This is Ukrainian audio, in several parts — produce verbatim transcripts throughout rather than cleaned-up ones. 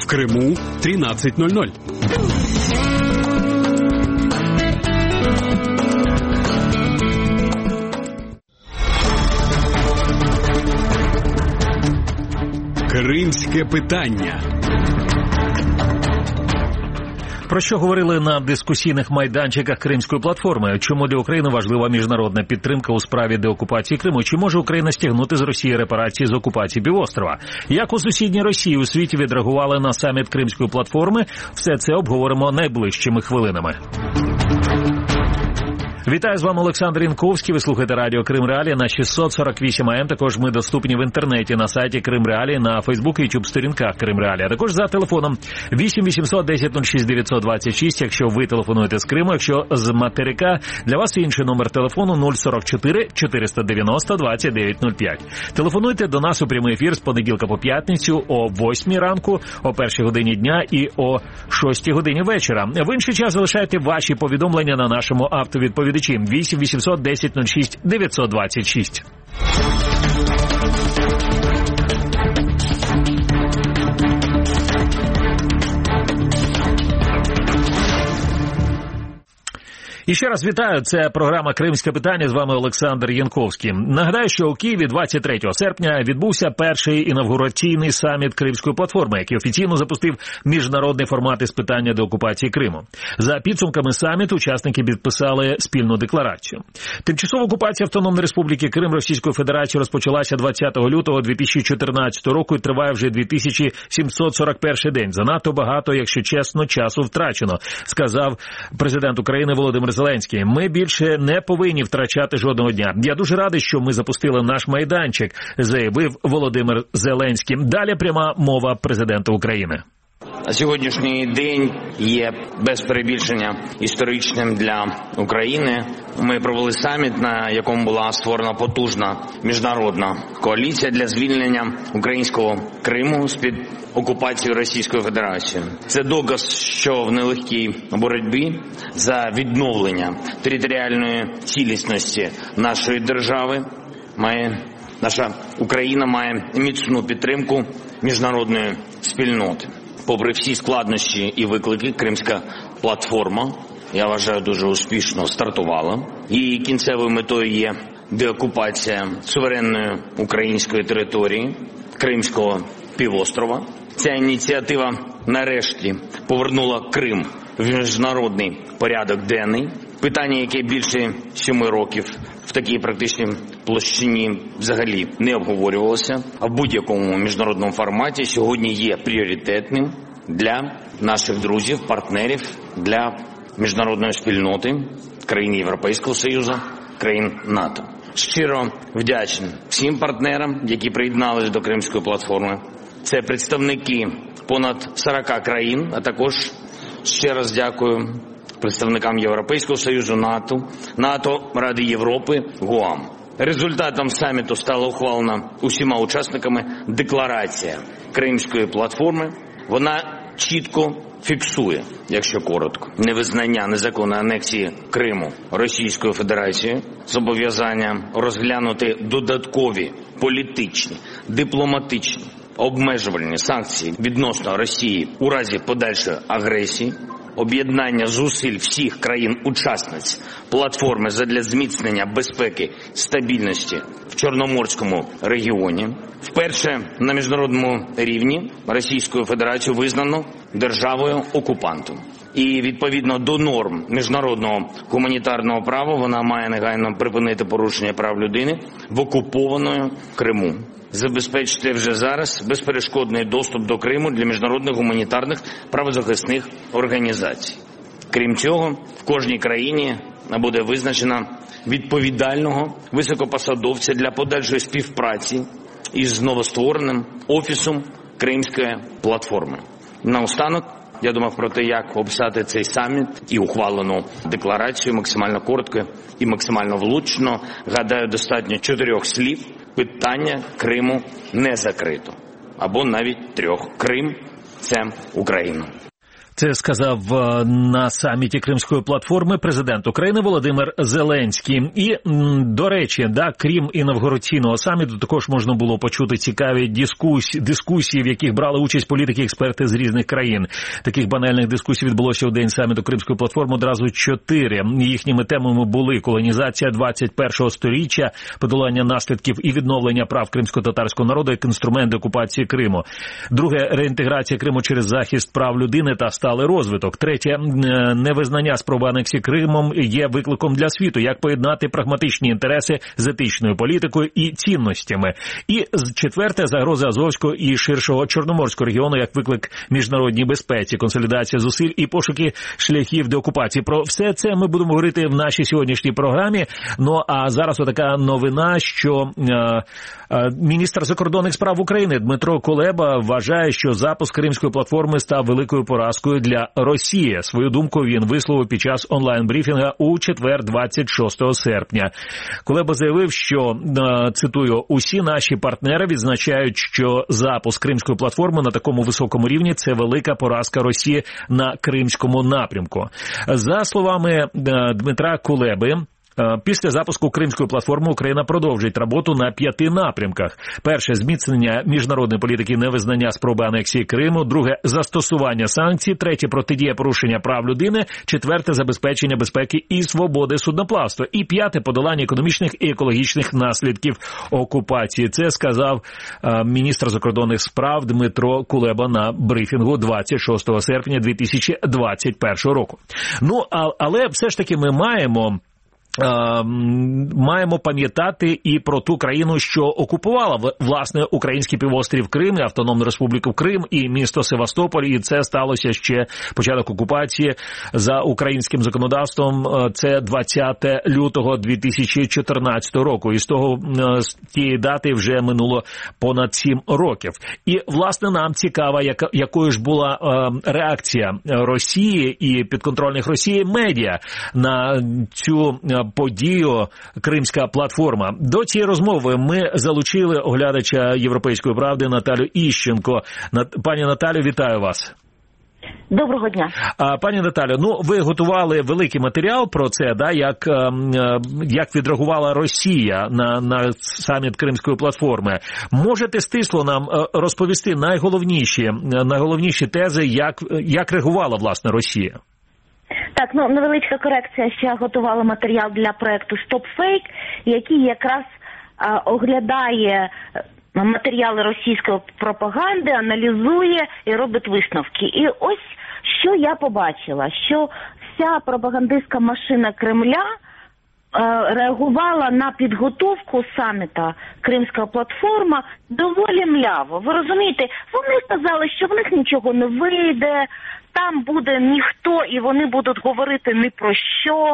Криму тринадцать ноль ноль. Кримське питання. Про що говорили на дискусійних майданчиках Кримської платформи? Чому для України важлива міжнародна підтримка у справі деокупації Криму? Чи може Україна стягнути з Росії репарації з окупації півострова? Як у сусідній Росії у світі відреагували на саміт Кримської платформи? Все це обговоримо найближчими хвилинами. Вітаю, з вами Олександр Янковський. Ви слухаєте радіо Крим Реалії на шістсот сорок вісім АМ. Також ми доступні в інтернеті на сайті Крим Реалії, на Фейсбук і Ютуб сторінках Крим Реалії. А також за телефоном вісім вісімсот десять нуль шість дев'ятсот двадцять шість, якщо ви телефонуєте з Криму. Якщо з материка, для вас інший номер телефону нуль сорок чотири чотириста дев'яносто двадцять дев'ять нуль п'ять. Телефонуйте до нас у прямий ефір з понеділка по п'ятницю о восьмій ранку, о першій годині дня і о шостій годині вечора. В інший час залишайте ваші повідомлення на нашому автовідповідачі вісім вісімсот десять нуль шість дев'ятсот двадцять шість. І ще раз вітаю, це програма «Кримське питання», з вами Олександр Янковський. Нагадаю, що у Києві двадцять третього серпня відбувся перший інавгураційний саміт Кримської платформи, який офіційно запустив міжнародний формат із питання деокупації Криму. За підсумками саміту учасники підписали спільну декларацію. Тимчасова окупація Автономної Республіки Крим Російською Федерацією розпочалася двадцятого лютого дві тисячі чотирнадцятого року і триває вже дві тисячі сімсот сорок перший день. Занадто багато, якщо чесно, часу втрачено, сказав президент України Володимир Зеленський. Ми більше не повинні втрачати жодного дня. Я дуже радий, що ми запустили наш майданчик, заявив Володимир Зеленський. Далі пряма мова президента України. Сьогоднішній день є без перебільшення історичним для України. Ми провели саміт, на якому була створена потужна міжнародна коаліція для звільнення українського Криму з-під окупації Російською Федерацією. Це доказ, що в нелегкій боротьбі за відновлення територіальної цілісності нашої держави має наша Україна має міцну підтримку міжнародної спільноти. Попри всі складнощі і виклики, Кримська платформа, я вважаю, дуже успішно стартувала. Її кінцевою метою є деокупація суверенної української території, Кримського півострова. Ця ініціатива нарешті повернула Крим в міжнародний порядок денний. Питання, яке більше семи років в такій практичній площині взагалі не обговорювалося, а в будь-якому міжнародному форматі сьогодні є пріоритетним для наших друзів, партнерів, для міжнародної спільноти, країн Європейського Союзу, країн НАТО. Щиро вдячний всім партнерам, які приєдналися до Кримської платформи. Це представники понад сорока країн, а також ще раз дякую представникам Європейського Союзу, НАТО, НАТО, Ради Європи, ГУАМ. Результатом саміту стала ухвалена усіма учасниками декларація Кримської платформи. Вона чітко фіксує, якщо коротко, невизнання незаконної анексії Криму Російською Федерацією, зобов'язання розглянути додаткові політичні, дипломатичні, обмежувальні санкції відносно Росії у разі подальшої агресії, об'єднання зусиль всіх країн-учасниць платформи задля зміцнення безпеки, стабільності в Чорноморському регіоні. Вперше на міжнародному рівні Російською Федерацією визнано державою-окупантом. І відповідно до норм міжнародного гуманітарного права вона має негайно припинити порушення прав людини в окупованому Криму. Забезпечити вже зараз безперешкодний доступ до Криму для міжнародних гуманітарних правозахисних організацій. Крім цього, в кожній країні буде визначено відповідального високопосадовця для подальшої співпраці із новоствореним Офісом Кримської платформи. Наостанок, я думав про те, як описати цей саміт і ухвалену декларацію максимально коротко і максимально влучно. Гадаю, достатньо чотирьох слів. Питання Криму не закрито. Або навіть трьох. Крим – це Україна. Це сказав на саміті Кримської платформи президент України Володимир Зеленський. І, до речі, да, крім інавгураційного саміту, також можна було почути цікаві дискусії, дискусії, в яких брали участь політики-експерти з різних країн. Таких банальних дискусій відбулося у день саміту Кримської платформи одразу чотири. Їхніми темами були колонізація двадцять першого сторіччя, подолання наслідків і відновлення прав кримсько-татарського народу як інструмент окупації Криму. Друге – реінтеграція Криму через захист прав людини та сталий розвиток. Третє – невизнання спроби анексії Кримом є викликом для світу. Як поєднати прагматичні інтереси з етичною політикою і цінностями. І четверте – загроза Азовського і ширшого Чорноморського регіону як виклик міжнародній безпеці, консолідація зусиль і пошуки шляхів деокупації. Про все це ми будемо говорити в нашій сьогоднішній програмі. Ну, а зараз отака новина, що е, е, міністр закордонних справ України Дмитро Кулеба вважає, що запуск Кримської платформи став великою поразкою для Росії. Свою думку він висловив під час онлайн-брифінга у четвер, двадцять шостого серпня. Кулеба заявив, що, цитую, «усі наші партнери відзначають, що запуск Кримської платформи на такому високому рівні – це велика поразка Росії на Кримському напрямку». За словами Дмитра Кулеби, після запуску Кримської платформи Україна продовжить роботу на п'яти напрямках. Перше – зміцнення міжнародної політики невизнання спроби анексії Криму. Друге – застосування санкцій. Третє – протидія порушення прав людини. Четверте – забезпечення безпеки і свободи судноплавства. І п'яте – подолання економічних і екологічних наслідків окупації. Це сказав е, міністр закордонних справ Дмитро Кулеба на брифінгу двадцять шостого серпня дві тисячі двадцять першого року. Ну, а, але все ж таки ми маємо маємо пам'ятати і про ту країну, що окупувала, власне, український півострів Крим, Автономну Республіку Крим і місто Севастополь, і це сталося ще початок окупації за українським законодавством, це двадцятого лютого дві тисячі чотирнадцятого року, і з того, з тієї дати вже минуло понад сім років. І, власне, нам цікаво, яка, якою ж була е, реакція Росії і підконтрольних Росії медіа на цю подію Кримська платформа. До цієї розмови ми залучили оглядача «Європейської правди» Наталю Іщенко. Пані Наталю, вітаю вас. Доброго дня. А, пані Наталю, ну ви готували великий матеріал про це, да, як, як відреагувала Росія на, на саміт Кримської платформи. Можете стисло нам розповісти найголовніші, найголовніші тези, як, як реагувала, власне, Росія? Так, ну, невеличка корекція, що я готувала матеріал для проекту «Стоп Фейк», який якраз а, оглядає матеріали російської пропаганди, аналізує і робить висновки. І ось, що я побачила, що вся пропагандистська машина Кремля а, реагувала на підготовку саміта Кримська платформа доволі мляво. Ви розумієте, вони сказали, що в них нічого не вийде, там буде ніхто, і вони будуть говорити ні про що.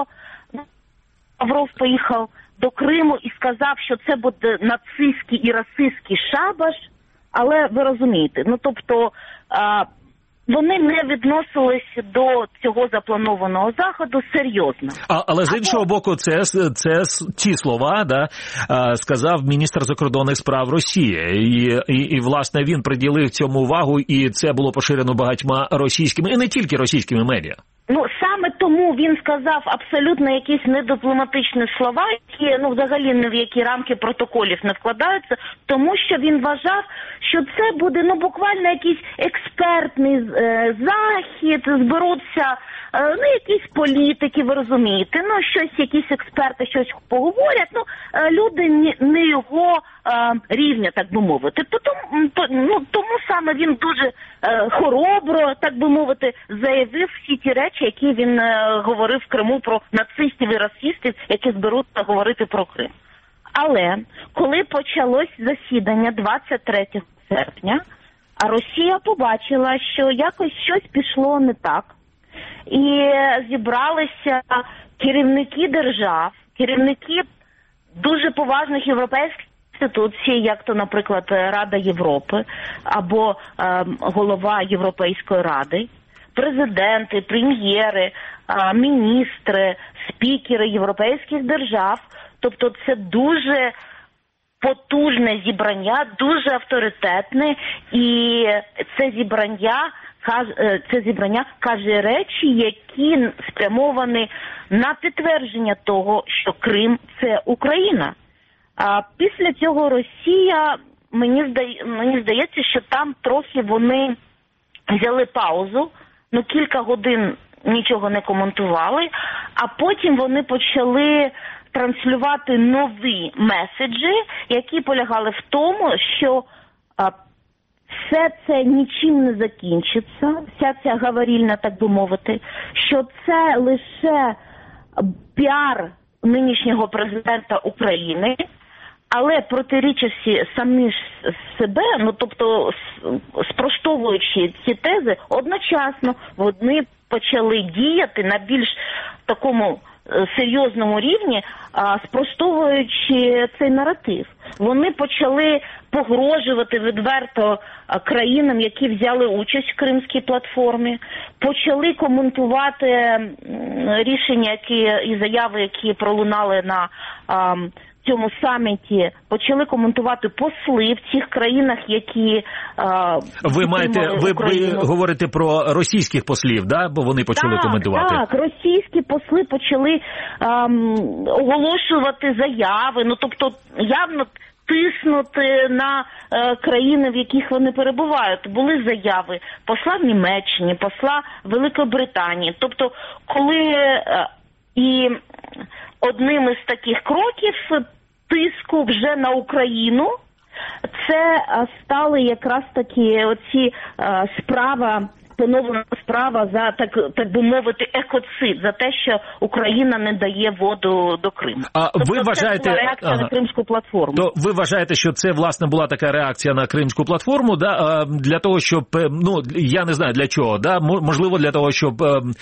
Лавров поїхав до Криму і сказав, що це буде нацистський і расистський шабаш. Але ви розумієте, ну тобто а, вони не відносились до цього запланованого заходу серйозно. А, але з іншого Або... боку, це, це ці слова, да, сказав міністр закордонних справ Росії. І, і, і, власне, він приділив цьому увагу, і це було поширено багатьма російськими, і не тільки російськими медіа. Ну, саме тому він сказав абсолютно якісь недипломатичні слова, які, ну, взагалі ні в які рамки протоколів не вкладаються, тому що він вважав, що це буде, ну, буквально якийсь експертний е, захід, зберуться, е, ну, якісь політики, ви розумієте, ну, щось, якісь експерти щось поговорять, ну, е, люди не, не його е, рівня, так би мовити. Тому, то, ну, тому саме він дуже е, хоробро, так би мовити, заявив всі ті речі, які він е, говорив в Криму про нацистів і расистів, які зберуться говорити про Крим. Але коли почалось засідання двадцять третього серпня, а Росія побачила, що якось щось пішло не так, і зібралися керівники держав, керівники дуже поважних європейських інституцій, як то, наприклад, Рада Європи або е, голова Європейської ради, президенти, прем'єри, міністри, спікери європейських держав. Тобто це дуже потужне зібрання, дуже авторитетне, і це зібрання це зібрання каже речі, які спрямовані на підтвердження того, що Крим – це Україна. А після цього Росія, мені, здає, мені здається, що там трохи вони взяли паузу, ну кілька годин нічого не коментували, а потім вони почали транслювати нові меседжі, які полягали в тому, що а, все це нічим не закінчиться, вся ця говорильня, так би мовити, що це лише піар нинішнього президента України, але протирічачи самі ж себе, ну тобто спростовуючи ці тези, одночасно вони почали діяти на більш такому серйозному рівні, спростовуючи цей наратив. Вони почали погрожувати відверто країнам, які взяли участь в Кримській платформі, почали коментувати рішення які, і заяви, які пролунали на а, цьому саміті, почали коментувати посли в цих країнах, які а, ви маєте ви, ви говорите про російських послів, да? Бо вони почали так, коментувати. Так, російські посли почали а, оголошувати заяви, ну тобто явно тиснути на е, країни, в яких вони перебувають. Були заяви посла в Німеччині, посла Великої Британії. Тобто, коли е, і одним із таких кроків тиску вже на Україну, це е, стали якраз таки оці е, справа, поновлена справа за, так, так би мовити, екоцид, за те, що Україна не дає воду до Криму. А тобто ви вважаєте, це була реакція ага. на Кримську платформу. То ви вважаєте, що це, власне, була така реакція на Кримську платформу, да, для того, щоб, ну, я не знаю для чого, да, можливо, для того, щоб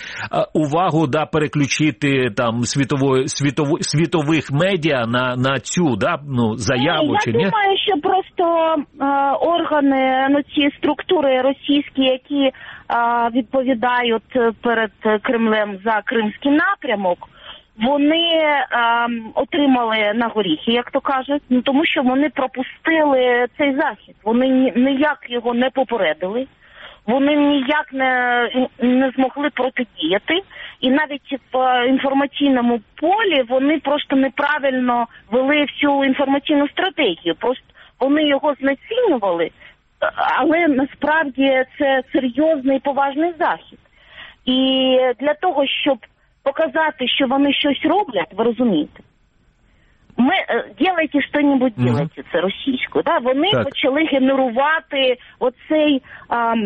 увагу, да, переключити там світової, світово, світових медіа на, на цю, да, ну, заяву, я чи ні? Я думаю, що просто е, органи, ну, ці структури російські, які відповідають перед Кремлем за кримський напрямок, вони е, отримали на горіхи, як то кажуть, ну, тому що вони пропустили цей захід. Вони ніяк його не попередили, вони ніяк не, не змогли протидіяти, і навіть в інформаційному полі вони просто неправильно вели всю інформаційну стратегію, просто вони його знецінювали. Але насправді це серйозний і поважний захід. І для того, щоб показати, що вони щось роблять, ви розумієте, ми «делайте що-небудь, делайте», це російською, да? Вони так. почали генерувати оцей а,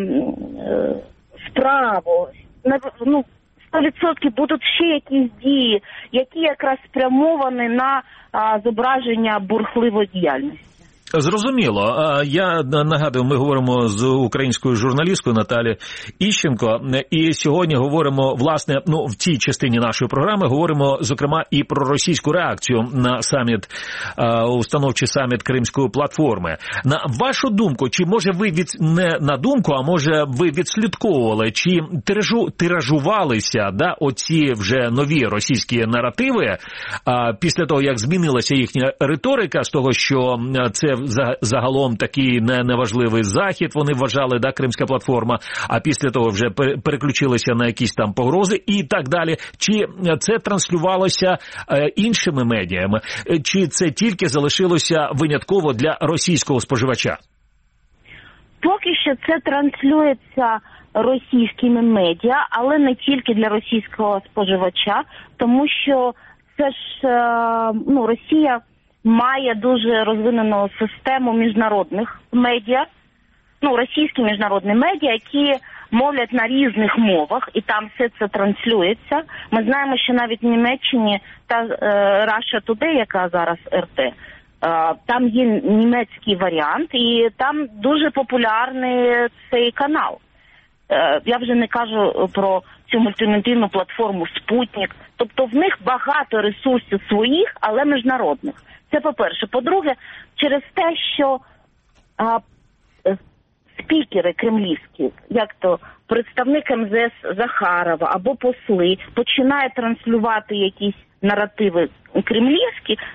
справу, ну, сто відсотків будуть ще якісь дії, які якраз спрямовані на а, зображення бурхливої діяльності. Зрозуміло. Я нагадую, ми говоримо з українською журналісткою Наталією Іщенко, і сьогодні говоримо, власне, ну, в цій частині нашої програми говоримо, зокрема, і про російську реакцію на саміт, установчий саміт Кримської платформи. На вашу думку, чи може ви від, не на думку, а може ви відслідковували, чи тиражу, тиражувалися, да, оці вже нові російські наративи, а, після того, як змінилася їхня риторика з того, що це загалом такий неважливий захід, вони вважали, да, Кримська платформа, а після того вже переключилися на якісь там погрози і так далі. Чи це транслювалося іншими медіями, чи це тільки залишилося винятково для російського споживача? Поки що це транслюється російськими медіа, але не тільки для російського споживача, тому що це ж, ну, Росія має дуже розвинену систему міжнародних медіа, ну, російські міжнародні медіа, які мовлять на різних мовах, і там все це транслюється. Ми знаємо, що навіть в Німеччині та е, Russia Today, яка зараз ер те, е, там є німецький варіант, і там дуже популярний цей канал. Е, я вже не кажу про цю мультимедійну платформу «Спутник». Тобто в них багато ресурсів своїх, але міжнародних. Це по-перше. По-друге, через те, що а, спікери кремлівські, як то представник ем зе ес Захарова або посли, починають транслювати якісь наративи кремлівські,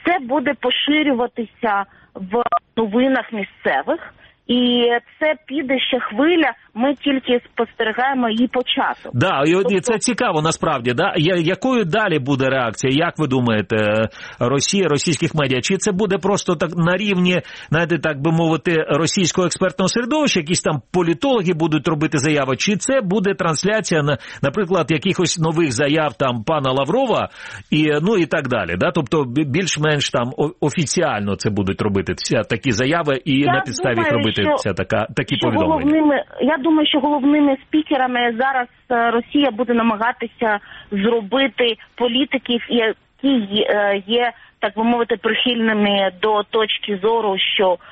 це буде поширюватися в новинах місцевих. І це піде ще хвиля, ми тільки спостерігаємо її початок. Да, і тобто... це цікаво насправді, да? Якою далі буде реакція, як ви думаєте, Росія, російських медіа? Чи це буде просто так на рівні, знаєте, так би мовити, російського експертного середовища, якісь там політологи будуть робити заяви, чи це буде трансляція, наприклад, якихось нових заяв там пана Лаврова, і, ну і так далі, да? Тобто більш-менш там офіціально це будуть робити такі заяви і Я на підставі їх робити. Що, це така, такі повідомлення. Головними, я думаю, що головними спікерами зараз Росія буде намагатися зробити політиків, які є, так би мовити, прихильними до точки зору, що е,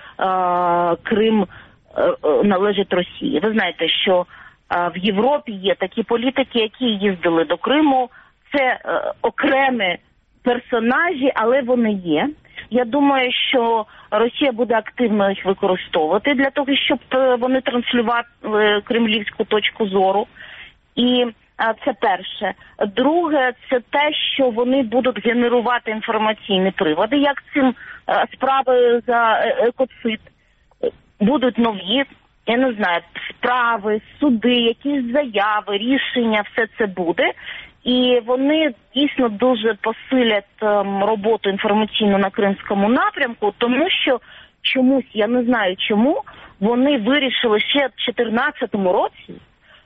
Крим е, належить Росії. Ви знаєте, що е, в Європі є такі політики, які їздили до Криму. Це е, окремі персонажі, але вони є. Я думаю, що Росія буде активно їх використовувати для того, щоб вони транслювали кремлівську точку зору. І це перше. Друге, це те, що вони будуть генерувати інформаційні приводи, як цим справи за екоцид. Будуть нові, я не знаю, справи, суди, якісь заяви, рішення, все це буде. І вони дійсно дуже посилять ем, роботу інформаційну на Кримському напрямку, тому що чомусь, я не знаю чому, вони вирішили ще в дві тисячі чотирнадцятому році,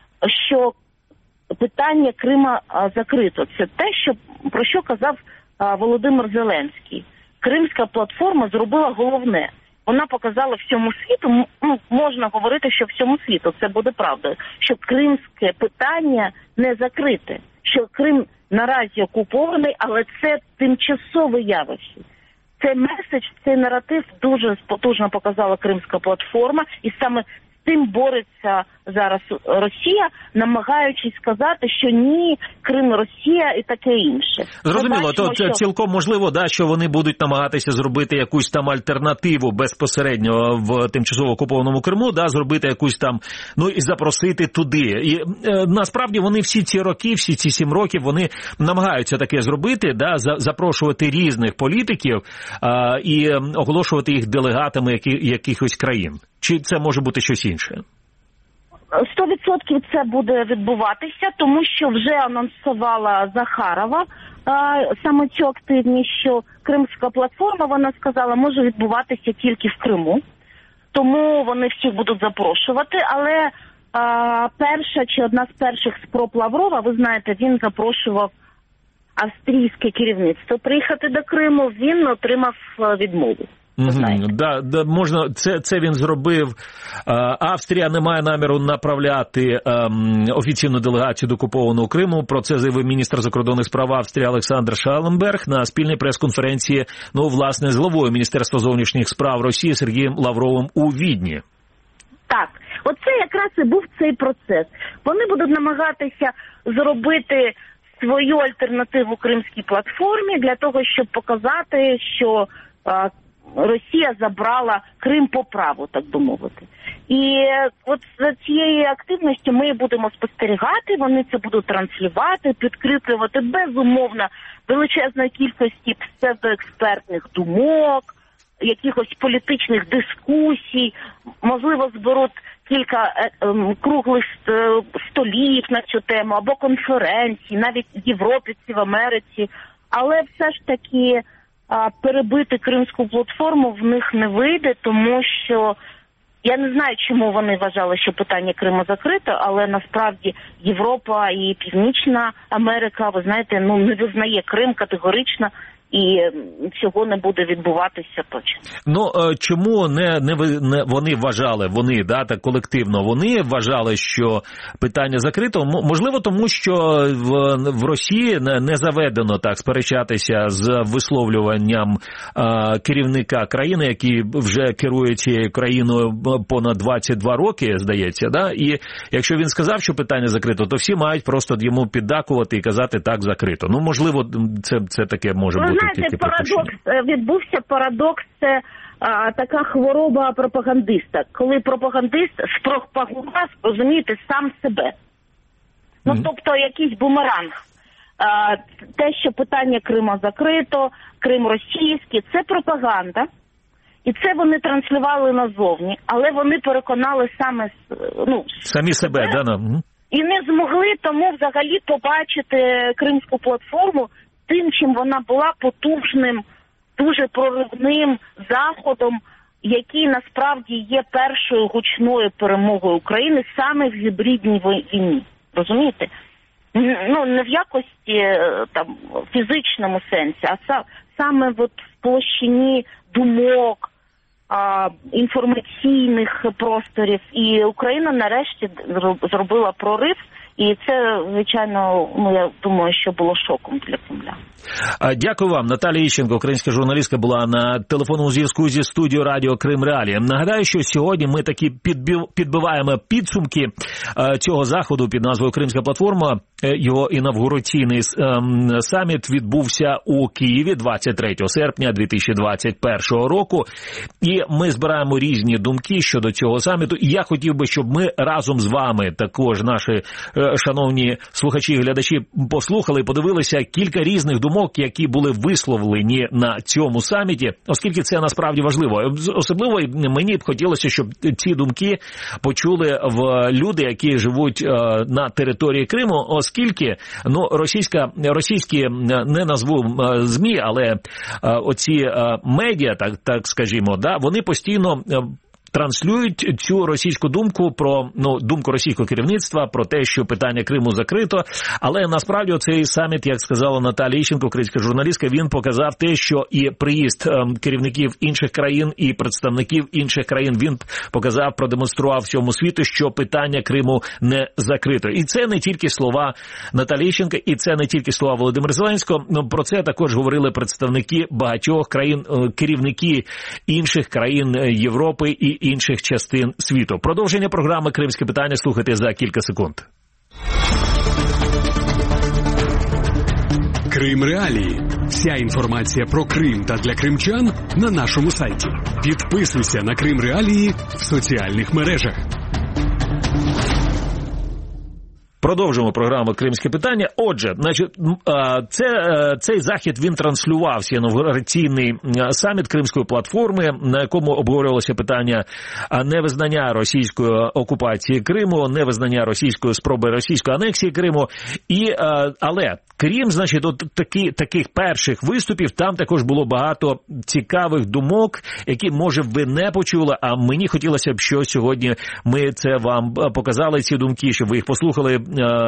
що питання Крима а, закрито. Це те, що, про що казав а, Володимир Зеленський. Кримська платформа зробила головне. Вона показала всьому світу, ну, можна говорити, що всьому світу, це буде правдою, що кримське питання не закрите. Що Крим наразі окупований, але це тимчасове явище. Цей меседж, цей наратив дуже потужно показала Кримська платформа, і саме з цим бореться зараз Росія, намагаючись сказати, що ні, Крим, Росія і таке інше. Зрозуміло, бачимо, то що... цілком можливо, да, що вони будуть намагатися зробити якусь там альтернативу безпосередньо в тимчасово окупованому Криму, да, зробити якусь там, ну і запросити туди. І е, насправді вони всі ці роки, всі ці сім років, вони намагаються таке зробити, да, за, запрошувати різних політиків е, і оголошувати їх делегатами які, якихось країн. Чи це може бути щось інше? Сто відсотків це буде відбуватися, тому що вже анонсувала Захарова саме цю активність, що Кримська платформа, вона сказала, може відбуватися тільки в Криму. Тому вони всіх будуть запрошувати, але а, перша чи одна з перших спроб Лаврова, ви знаєте, він запрошував австрійське керівництво приїхати до Криму, він отримав відмову. Угу, да, да, можна, це, це він зробив. Австрія не має наміру направляти ем, офіційну делегацію до окупованого Криму. Про це заявив міністр закордонних справ Австрії Олександр Шалленберг на спільній прес-конференції, ну, власне, з главою Міністерства зовнішніх справ Росії Сергієм Лавровим у Відні. Так, оце якраз і був цей процес. Вони будуть намагатися зробити свою альтернативу Кримській платформі для того, щоб показати, що а, Росія забрала Крим по праву, так би мовити. І от за цією активністю ми будемо спостерігати, вони це будуть транслювати, підкріплювати безумовно величезної кількості псевдоекспертних думок, якихось політичних дискусій, можливо, зберуть кілька е, е, круглих столів на цю тему, або конференцій, навіть в Європі, в Америці, але все ж таки а, перебити Кримську платформу в них не вийде, тому що я не знаю, чому вони вважали, що питання Криму закрите, але насправді Європа і Північна Америка, ви знаєте, ну не визнає Крим категорично, і цього не буде відбуватися точно. Ну, чому не, не, не вони вважали, вони, да, так колективно, вони вважали, що питання закрито? Можливо, тому що в, в Росії не, не заведено так сперечатися з висловлюванням а, керівника країни, який вже керує цією країною понад двадцять два роки, здається, да? І якщо він сказав, що питання закрито, то всі мають просто йому піддакувати і казати, так, закрито. Ну, можливо, це, це таке може бути. Знаєте, парадокс, відбувся парадокс, це а, така хвороба пропагандиста. Коли пропагандист спропагував, розумієте, сам себе. Ну, mm-hmm. тобто якийсь бумеранг. те, що питання Криму закрито, Крим російський, це пропаганда. І це вони транслювали назовні, але вони переконали саме, ну, самі себе, себе да, ну. І не змогли тому взагалі побачити Кримську платформу тим, чим вона була, потужним, дуже проривним заходом, який насправді є першою гучною перемогою України саме в гібридній війні. Розумієте? Ну, не в якості там фізичному сенсі, а саме от в площині думок, а, інформаційних просторів. І Україна нарешті зробила прорив. І це, звичайно, ну, я думаю, що було шоком для Кремля. Дякую вам. Наталія Іщенко, українська журналістка, була на телефонному зв'язку зі студією радіо Крим Реалії. Нагадаю, що сьогодні ми таки підбиваємо підсумки цього заходу під назвою Кримська платформа. Його інавгураційний саміт відбувся у Києві двадцять третього серпня дві тисячі двадцять першого року. І ми збираємо різні думки щодо цього саміту. І я хотів би, щоб ми разом з вами, також наші шановні слухачі і глядачі, послухали і подивилися кілька різних думок, які були висловлені на цьому саміті, оскільки це насправді важливо. Особливо мені б хотілося, щоб ці думки почули в люди, які живуть на території Криму, оскільки ну, російська, російські, не назву ЗМІ, але оці медіа, так, так скажімо, да, вони постійно транслюють цю російську думку про, ну, думку російського керівництва про те, що питання Криму закрито, але насправді цей саміт, як сказала Наталія Іщенко, українська журналістка, він показав те, що і приїзд керівників інших країн і представників інших країн, він показав, продемонстрував всьому світу, що питання Криму не закрито. І це не тільки слова Наталії Іщенко, і це не тільки слова Володимира Зеленського, про це також говорили представники багатьох країн, керівники інших країн Європи і інших частин світу. Продовження програми «Кримське питання» слухайте за кілька секунд. Крим Реалії. Вся інформація про Крим та для кримчан на нашому сайті. Підписуйся на Крим Реалії в соціальних мережах. Продовжуємо програму «Кримське питання». Отже, значить, це, цей захід, він транслювався, інавгураційний саміт Кримської платформи, на якому обговорювалося питання невизнання російської окупації Криму, невизнання російської спроби російської анексії Криму. І, але, крім, значить, от такі, таких перших виступів, там також було багато цікавих думок, які, може, ви не почули, а мені хотілося б, що сьогодні ми це вам показали, ці думки, щоб ви їх послухали,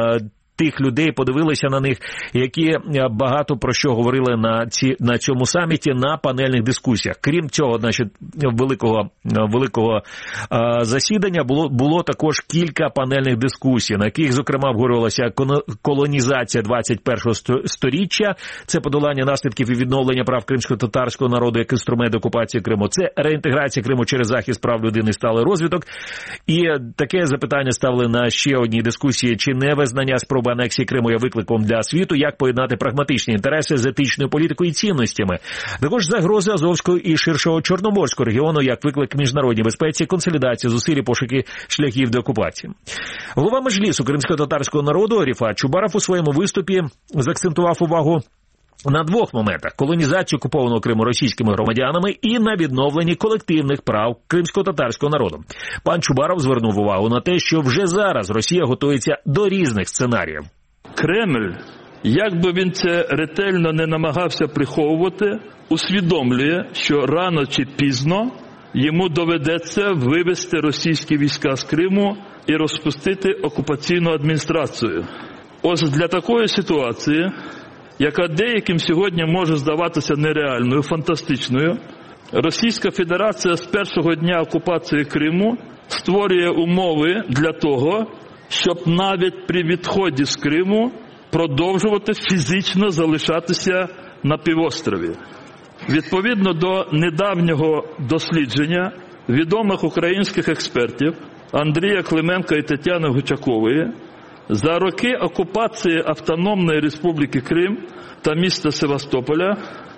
тих людей, подивилися на них, які багато про що говорили на ці на цьому саміті, на панельних дискусіях. Крім цього, значить, великого великого а, засідання було було також кілька панельних дискусій, на яких, зокрема, обговорювалася колонізація двадцять першого сторіччя, це подолання наслідків і відновлення прав кримсько-татарського народу як інструмент окупації Криму, це реінтеграція Криму через захист прав людини і сталий розвиток. І таке запитання ставили на ще одній дискусії, чи не визнання спроби анексії Криму є викликом для світу, як поєднати прагматичні інтереси з етичною політикою і цінностями. Також загрози Азовського і ширшого Чорноморського регіону як виклик міжнародній безпеці, консолідації зусиль і пошуки шляхів деокупації. Голова Меджлісу кримсько-татарського народу Ріфат Чубаров у своєму виступі заакцентував увагу на двох моментах – колонізацію окупованого Криму російськими громадянами і на відновленні колективних прав кримсько-татарського народу. Пан Чубаров звернув увагу на те, що вже зараз Росія готується до різних сценаріїв. Кремль, як би він це ретельно не намагався приховувати, усвідомлює, що рано чи пізно йому доведеться вивести російські війська з Криму і розпустити окупаційну адміністрацію. Ось для такої ситуації, яка деяким сьогодні може здаватися нереальною, фантастичною, Російська Федерація з першого дня окупації Криму створює умови для того, щоб навіть при відході з Криму продовжувати фізично залишатися на півострові. Відповідно до недавнього дослідження відомих українських експертів Андрія Клименка і Тетяни Гучакової, за роки окупації Автономної Республіки Крим та міста Севастополя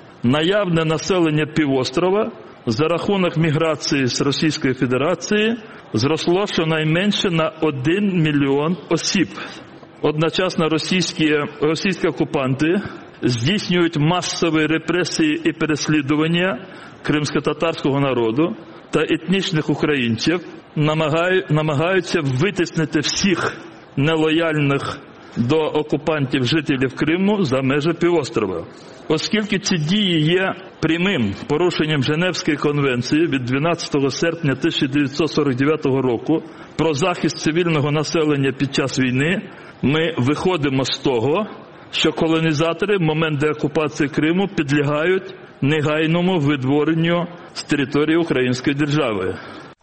наявне населення півострова за рахунок міграції з Російської Федерації зросло щонайменше на один мільйон осіб. Одночасно російські, російські окупанти здійснюють масові репресії і переслідування кримськотатарського народу та етнічних українців, намагаються витіснити всіх нелояльних до окупантів жителів Криму за межі півострова. Оскільки ці дії є прямим порушенням Женевської конвенції від дванадцятого серпня тисяча дев'ятсот сорок дев'ятого року про захист цивільного населення під час війни, ми виходимо з того, що колонізатори в момент деокупації Криму підлягають негайному видворенню з території Української держави.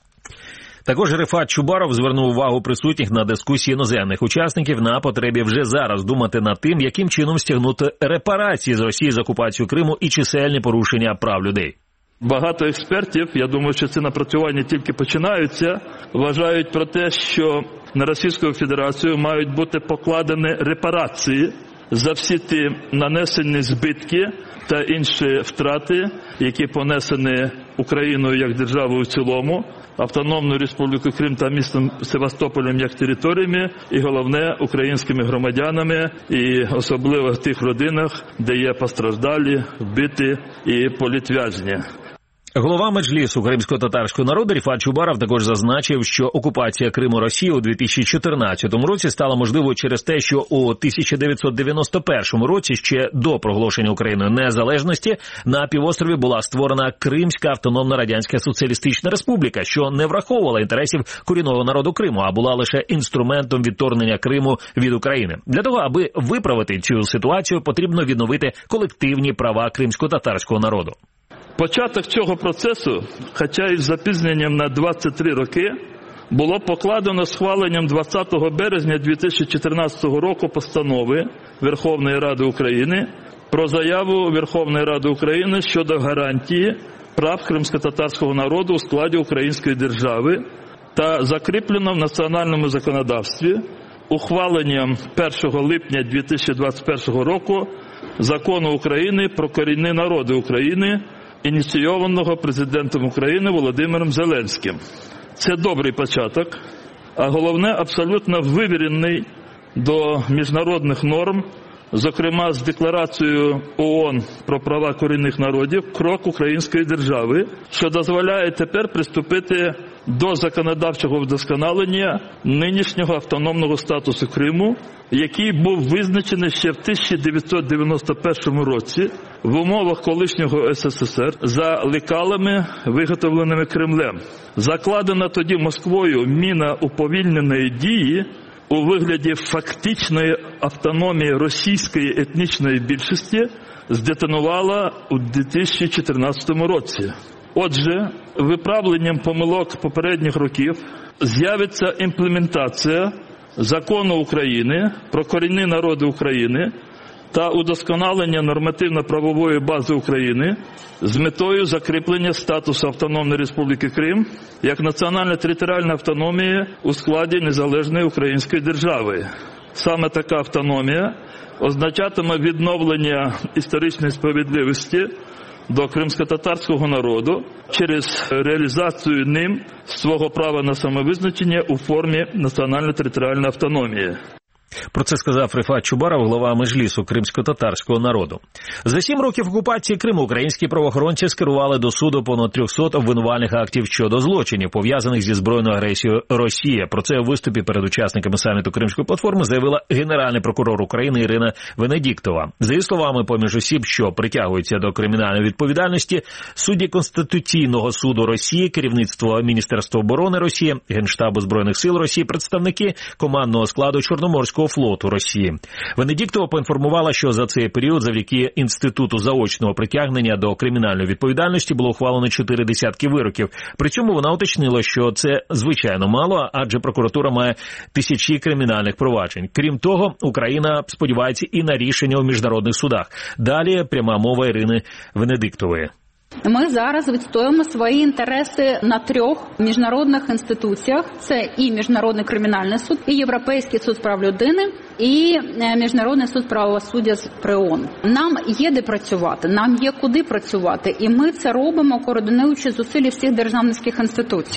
Також Рифат Чубаров звернув увагу присутніх на дискусії іноземних учасників на потребі вже зараз думати над тим, яким чином стягнути репарації з Росії за окупацію Криму і чисельні порушення прав людей. Багато експертів, я думаю, що ці напрацювання тільки починаються, вважають про те, що на Російську Федерацію мають бути покладені репарації за всі ті нанесені збитки та інші втрати, які понесені Україною як державою в цілому, Автономною Республікою Крим та містом Севастополем як територіями, і головне, українськими громадянами, і особливо в тих родинах, де є постраждалі, вбиті і політв'язні. Голова Меджлісу кримсько-татарського народу Рифат Чубаров також зазначив, що окупація Криму Росією у дві тисячі чотирнадцятому році стала можливою через те, що у тисяча дев'ятсот дев'яносто першому році, ще до проголошення Україною незалежності, на півострові була створена Кримська автономна радянська соціалістична республіка, що не враховувала інтересів корінного народу Криму, а була лише інструментом відторгнення Криму від України. Для того, аби виправити цю ситуацію, потрібно відновити колективні права кримсько-татарського народу. Початок цього процесу, хоча і з запізненням на двадцять три роки, було покладено схваленням двадцятого березня дві тисячі чотирнадцятого року постанови Верховної Ради України про заяву Верховної Ради України щодо гарантії прав кримськотатарського народу у складі Української держави та закріплено в національному законодавстві ухваленням першого липня дві тисячі двадцять першого року Закону України про корінні народи України, ініційованого президентом України Володимиром Зеленським. Це добрий початок, а головне, абсолютно вивірений до міжнародних норм, зокрема з декларацією ООН про права корінних народів, крок української держави, що дозволяє тепер приступити до законодавчого вдосконалення нинішнього автономного статусу Криму, який був визначений ще в тисяча дев'ятсот дев'яносто першому році в умовах колишнього СССР за лекалами, виготовленими Кремлем. Закладена тоді Москвою міна уповільненої дії у вигляді фактичної автономії російської етнічної більшості здетонувала у дві тисячі чотирнадцятому році. Отже, виправленням помилок попередніх років з'явиться імплементація Закону України про корінні народи України та удосконалення нормативно-правової бази України з метою закріплення статусу Автономної Республіки Крим як національно-територіальної автономії у складі незалежної української держави. Саме така автономія означатиме відновлення історичної справедливості до кримськотатарського народу через реалізацію ним свого права на самовизначення у формі національно-територіальної автономії. Про це сказав Рифат Чубаров, глава Меджлісу кримсько-татарського народу. За сім років окупації Криму українські правоохоронці скерували до суду понад триста обвинувальних актів щодо злочинів, пов'язаних зі збройною агресією Росії. Про це у виступі перед учасниками саміту Кримської платформи заявила генеральний прокурор України Ірина Венедіктова. За її словами, поміж осіб, що притягуються до кримінальної відповідальності, судді Конституційного суду Росії, керівництво Міністерства оборони Росії, Генштабу Збройних сил Росії, представники командного складу Чорноморського флоту Росії. Венедіктова поінформувала, що за цей період завдяки інституту заочного притягнення до кримінальної відповідальності було ухвалено чотири десятки вироків. При цьому вона уточнила, що це звичайно мало, адже прокуратура має тисячі кримінальних проваджень. Крім того, Україна сподівається і на рішення у міжнародних судах. Далі пряма мова Ірини Венедіктової. Ми зараз відстоюємо свої інтереси на трьох міжнародних інституціях. Це і Міжнародний кримінальний суд, і Європейський суд з прав людини, і Міжнародний суд правосуддя при ООН. Нам є де працювати, нам є куди працювати, і ми це робимо, координуючи зусилля всіх державницьких інституцій.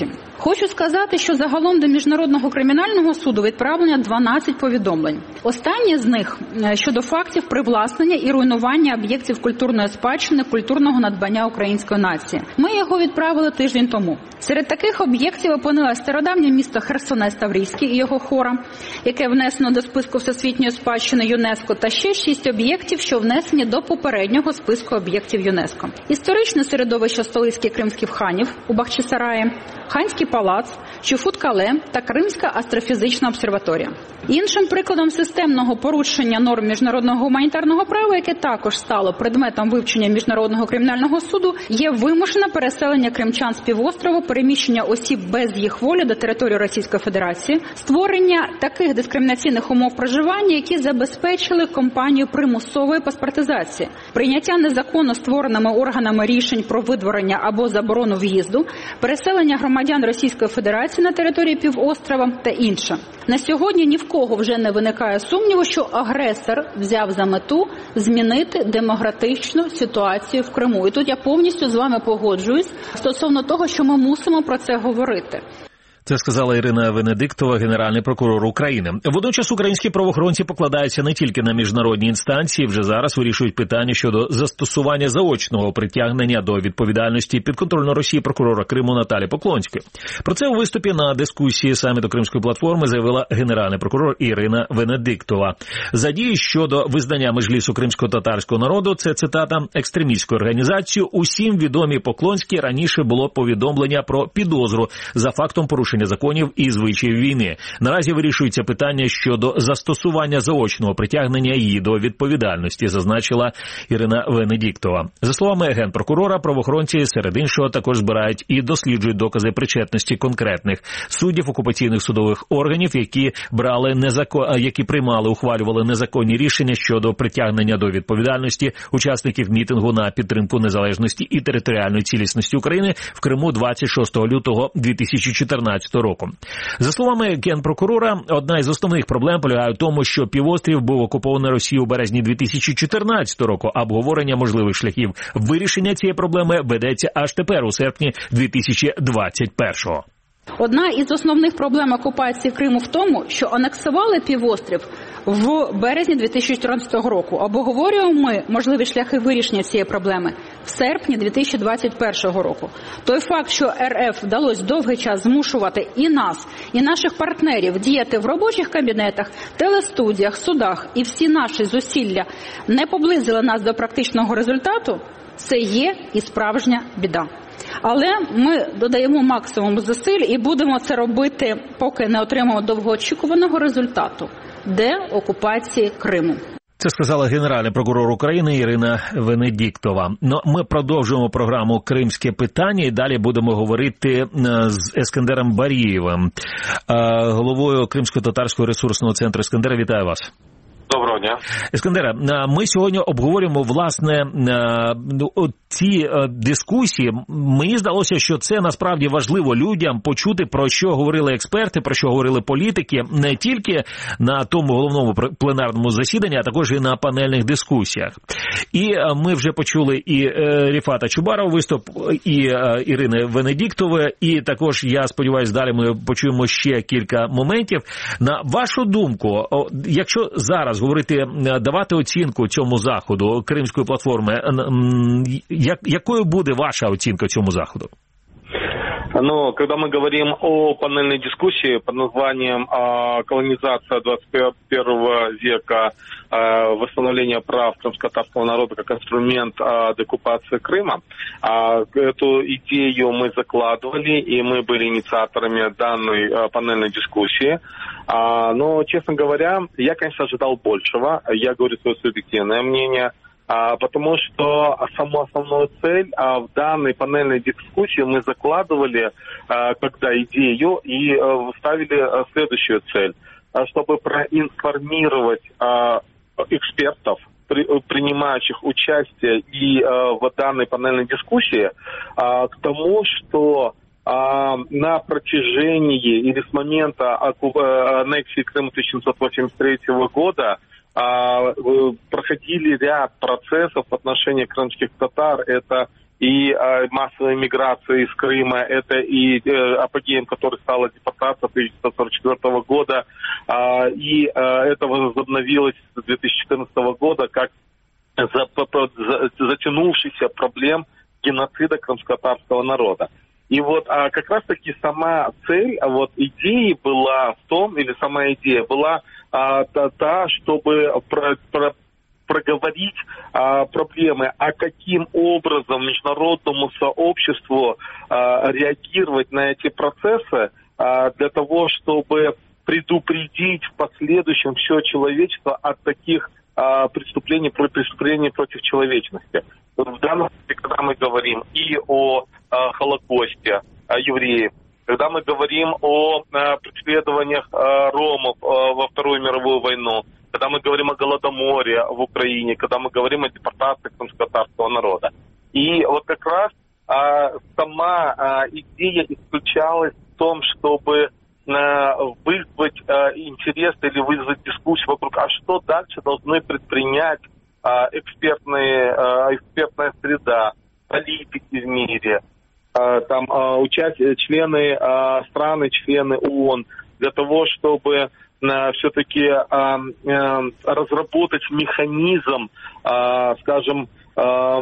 Хочу сказати, що загалом до Міжнародного кримінального суду відправлено дванадцять повідомлень. Останнє з них щодо фактів привласнення і руйнування об'єктів культурної спадщини, культурного надбання української нації. Ми його відправили тиждень тому. Серед таких об'єктів опинилось стародавнє місто Херсонес Таврійський і його хора, яке внесено до списку Всесвітньої спадщини ЮНЕСКО, та ще шість об'єктів, що внесені до попереднього списку об'єктів ЮНЕСКО. Історичне середовище столицьких кримських ханів у Бахчисараї, Ханський палац, Чуфут-Кале та Кримська астрофізична обсерваторія. Іншим прикладом системного порушення норм міжнародного гуманітарного права, яке також стало предметом вивчення Міжнародного кримінального суду, є вимушене переселення кримчан з півострову, переміщення осіб без їх волі до території Російської Федерації, створення таких дискримінаційних умов проживання, які забезпечили кампанію примусової паспортизації, прийняття незаконно створеними органами рішень про видворення або заборону в'їзду, переселення громадян Російської Федерації на території півострова та інше. На сьогодні ні в кого вже не виникає сумніву, що агресор взяв за мету змінити демократичну ситуацію в Криму. І тут я повністю з вами погоджуюсь стосовно того, що ми мусимо про це говорити. Це сказала Ірина Венедиктова, генеральний прокурор України. Водночас українські правоохоронці покладаються не тільки на міжнародні інстанції, вже зараз вирішують питання щодо застосування заочного притягнення до відповідальності підконтрольно Росії прокурора Криму Наталі Поклонської. Про це у виступі на дискусії саміту Кримської платформи заявила генеральний прокурор Ірина Венедиктова. За дії щодо визнання Меджлісу кримсько-татарського народу, це цитата, екстремістською організацією, усім відомі Поклонській раніше було повідомлення про підозру за фактом порушення законів і звичаїв війни. Наразі вирішується питання щодо застосування заочного притягнення її до відповідальності, зазначила Ірина Венедиктова. За словами генпрокурора, правоохоронці серед іншого також збирають і досліджують докази причетності конкретних суддів окупаційних судових органів, які брали незакон... які приймали, ухвалювали незаконні рішення щодо притягнення до відповідальності учасників мітингу на підтримку незалежності і територіальної цілісності України в Криму двадцять шостого лютого дві тисячі чотирнадцятого року. За словами генпрокурора, одна із основних проблем полягає в тому, що півострів був окупований Росією у березні дві тисячі чотирнадцятого року. Обговорення можливих шляхів вирішення цієї проблеми ведеться аж тепер, у серпні дві тисячі двадцять першого. Одна із основних проблем окупації Криму в тому, що анексували півострів в березні дві тисячі чотирнадцятого року. Обговорюємо ми можливі шляхи вирішення цієї проблеми в серпні дві тисячі двадцять першого року. Той факт, що РФ вдалося довгий час змушувати і нас, і наших партнерів діяти в робочих кабінетах, телестудіях, судах, і всі наші зусилля не поблизили нас до практичного результату, це є і справжня біда. Але ми додаємо максимум зусиль і будемо це робити, поки не отримаємо довгоочікуваного результату – деокупації Криму. Це сказала генеральний прокурор України Ірина Венедиктова. Ну, ми продовжуємо програму «Кримське питання» і далі будемо говорити з Ескендером Барієвим, головою Кримсько-татарського ресурсного центру. Ескендер, вітаю вас. Доброго дня. Ескендере, ми сьогодні обговорюємо, власне, ці дискусії. Мені здалося, що це насправді важливо людям почути, про що говорили експерти, про що говорили політики, не тільки на тому головному пленарному засіданні, а також і на панельних дискусіях. І ми вже почули і Ріфата Чубарова виступ, і Ірини Венедиктової, і також, я сподіваюся, далі ми почуємо ще кілька моментів. На вашу думку, якщо зараз говорити, давати оцінку цьому заходу Кримської платформи, як, якою буде ваша оцінка цьому заходу? Ну, когда мы говорим о панельной дискуссии под названием «Колонизация двадцать первого века. Восстановление прав крымско-татарского народа как инструмент деоккупации Крыма», эту идею мы закладывали, и мы были инициаторами данной панельной дискуссии. Но, честно говоря, я, конечно, ожидал большего. Я говорю свое субъективное мнение. А, потому что саму основную цель а, в данной панельной дискуссии мы закладывали, а, когда идею, и а, ставили а, следующую цель, а, чтобы проинформировать а, экспертов, при, принимающих участие и а, в данной панельной дискуссии, а, к тому, что а, на протяжении или с момента аннексии Крыма тысяча девятьсот восемьдесят третьего года проходили ряд процессов в отношении крымских татар. Это и э, массовая миграция из Крыма, это и э, апогеем, который стала депортация тысяча девятьсот сорок четвёртого года, э, и э, это возобновилось с две тысячи четырнадцатого года как за, за, затянувшийся проблем геноцида крымско-татарского народа. И вот а, как раз-таки сама цель, а вот идеи была в том, или сама идея была а, та, та, чтобы про, про, проговорить а, проблемы, а каким образом международному сообществу а, реагировать на эти процессы а, для того, чтобы предупредить в последующем все человечество от таких а, преступлений, преступлений против человечности. В данном случае, когда мы говорим и о а, Холокосте, о евреев, когда мы говорим о а, преследованиях а, ромов а, во Вторую мировую войну, когда мы говорим о Голодоморе в Украине, когда мы говорим о депортации крымско-татарского народа. И вот как раз а, сама а, идея исключалась в том, чтобы а, вызвать а, интерес или вызвать дискуссию вокруг, а что дальше должны предпринять а, экспертные, а, экспертная среда, политики в мире, а, там а, участие, члены а, страны, члены ООН, для того, чтобы все-таки э, э, разработать механизм, э, скажем, э,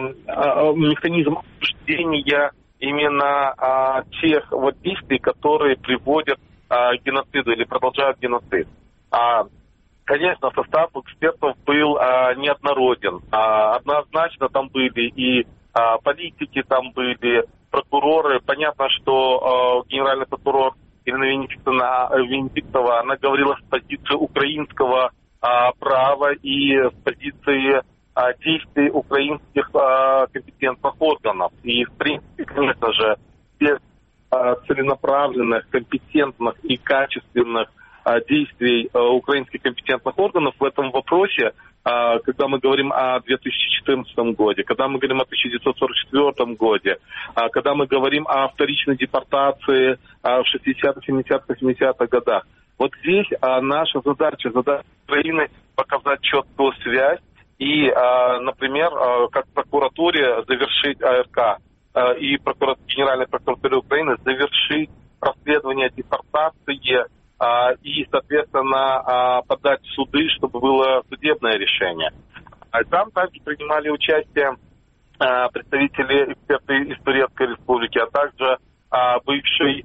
э, механизм обсуждения именно э, тех вот действий, которые приводят э, к геноциду или продолжают геноцид. А, конечно, состав экспертов был э, неоднороден. А, однозначно там были и э, политики, там были прокуроры. Понятно, что э, генеральный прокурор Ирина Венедиктова, она говорила с позиции украинского а, права и с позиции а, действий украинских а, компетентных органов. И, в принципе, конечно же, без а, целенаправленных, компетентных и качественных а, действий а, украинских компетентных органов в этом вопросе, а, когда мы говорим о две тысячи четырнадцатом году, когда мы говорим о тысяча девятьсот сорок четвёртом году, а, когда мы говорим о вторичной депортации а, в шестидесятых, семидесятых, восьмидесятых годах. Вот здесь а, наша задача, задача Украины показать четкую связь и, а, например, а, как прокуратуре завершить АРК а, и прокурор, Генеральной прокуратуре Украины завершить расследование депортации и, соответственно, подать в суды, чтобы было судебное решение. Там также принимали участие представители, эксперты из Турецкой Республики, а также бывший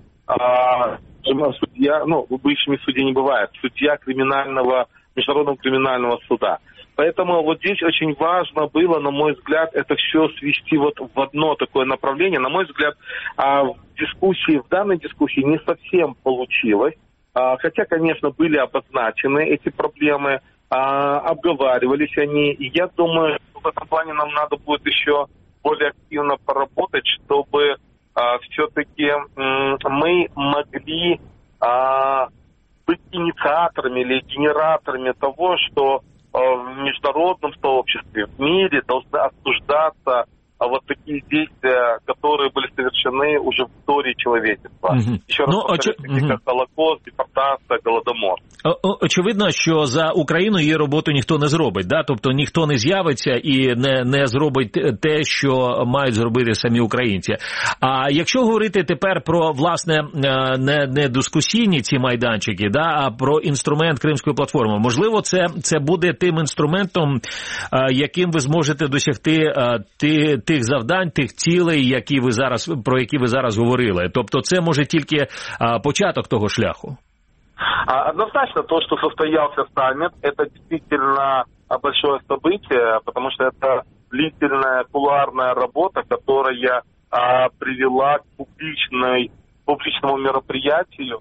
судья, ну, бывшими судьи не бывает, судья криминального, Международного криминального суда. Поэтому вот здесь очень важно было, на мой взгляд, это все свести вот в одно такое направление. На мой взгляд, в дискуссии, в данной дискуссии не совсем получилось. Хотя, конечно, были обозначены эти проблемы, обговаривались они. И я думаю, что в этом плане нам надо будет еще более активно поработать, чтобы все-таки мы могли быть инициаторами или генераторами того, что в международном сообществе, в мире должны обсуждаться вот такие действия, которые были совершены уже в истории человечества. Mm-hmm. Еще раз ну, повторюсь, очи... mm-hmm. как Холокост, депортація, Голодомор. О, очевидно, що за Україну її роботу ніхто не зробить, да? Тобто ніхто не з'явиться і не, не зробить те, що мають зробити самі українці. А якщо говорити тепер про, власне, не, не дискусійні ці майданчики, да, а про інструмент Кримської платформи, можливо, це, це буде тим інструментом, яким ви зможете досягти ти, тих завдань, тих цілей, які ви зараз, про які ви зараз говорили. Тобто це може тільки початок того шляху. Однозначно, то, что состоялся саммит, это действительно большое событие, потому что это длительная кулуарная работа, которая а, привела к публичной, публичному мероприятию.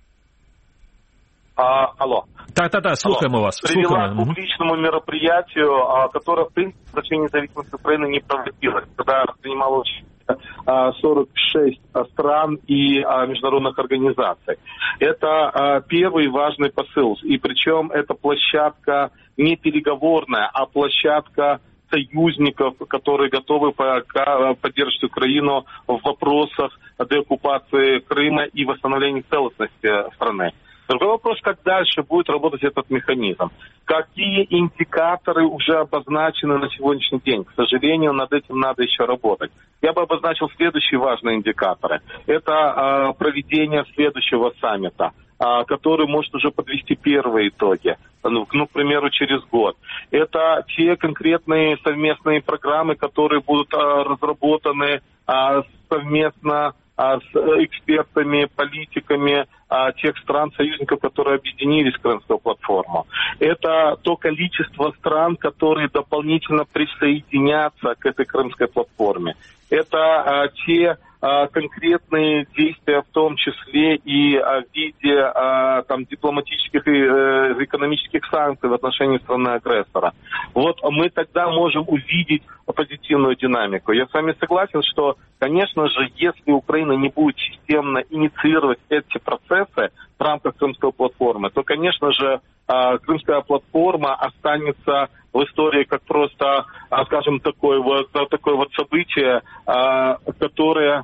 А, алло. Так-так-так, слухаємо вас. Привела слухаємо. к публичному мероприятию, а, которое, в принципе, в России независимости Украины не проводилось, когда принимало участие сорок шесть стран и а, международных организаций. Это а, первый важный посыл. И причем это площадка не переговорная, а площадка союзников, которые готовы поддерживать Украину в вопросах деоккупации Крыма и восстановления целостности страны. Другой вопрос, как дальше будет работать этот механизм. Какие индикаторы уже обозначены на сегодняшний день? К сожалению, над этим надо еще работать. Я бы обозначил следующие важные индикаторы. Это э, проведение следующего саммита, э, который может уже подвести первые итоги. Ну, ну, к примеру, через год. Это те конкретные совместные программы, которые будут э, разработаны э, совместно э, с экспертами, политиками э, тех стран-союзников, которые объединились в Крымскую платформу. Это то количество стран, которые дополнительно присоединятся к этой Крымской платформе. Это э, те э, конкретные действия, в том числе и э, в виде э, там, дипломатических и э, экономических санкций в отношении страны-агрессора. Вот мы тогда можем увидеть позитивную динамику. Я с вами согласен, что, конечно же, если Украина не будет системно инициировать эти процессы в рамках Крымской платформы, то, конечно же, э, Крымская платформа останется в истории как просто, скажем, такое вот, такое вот событие, которое,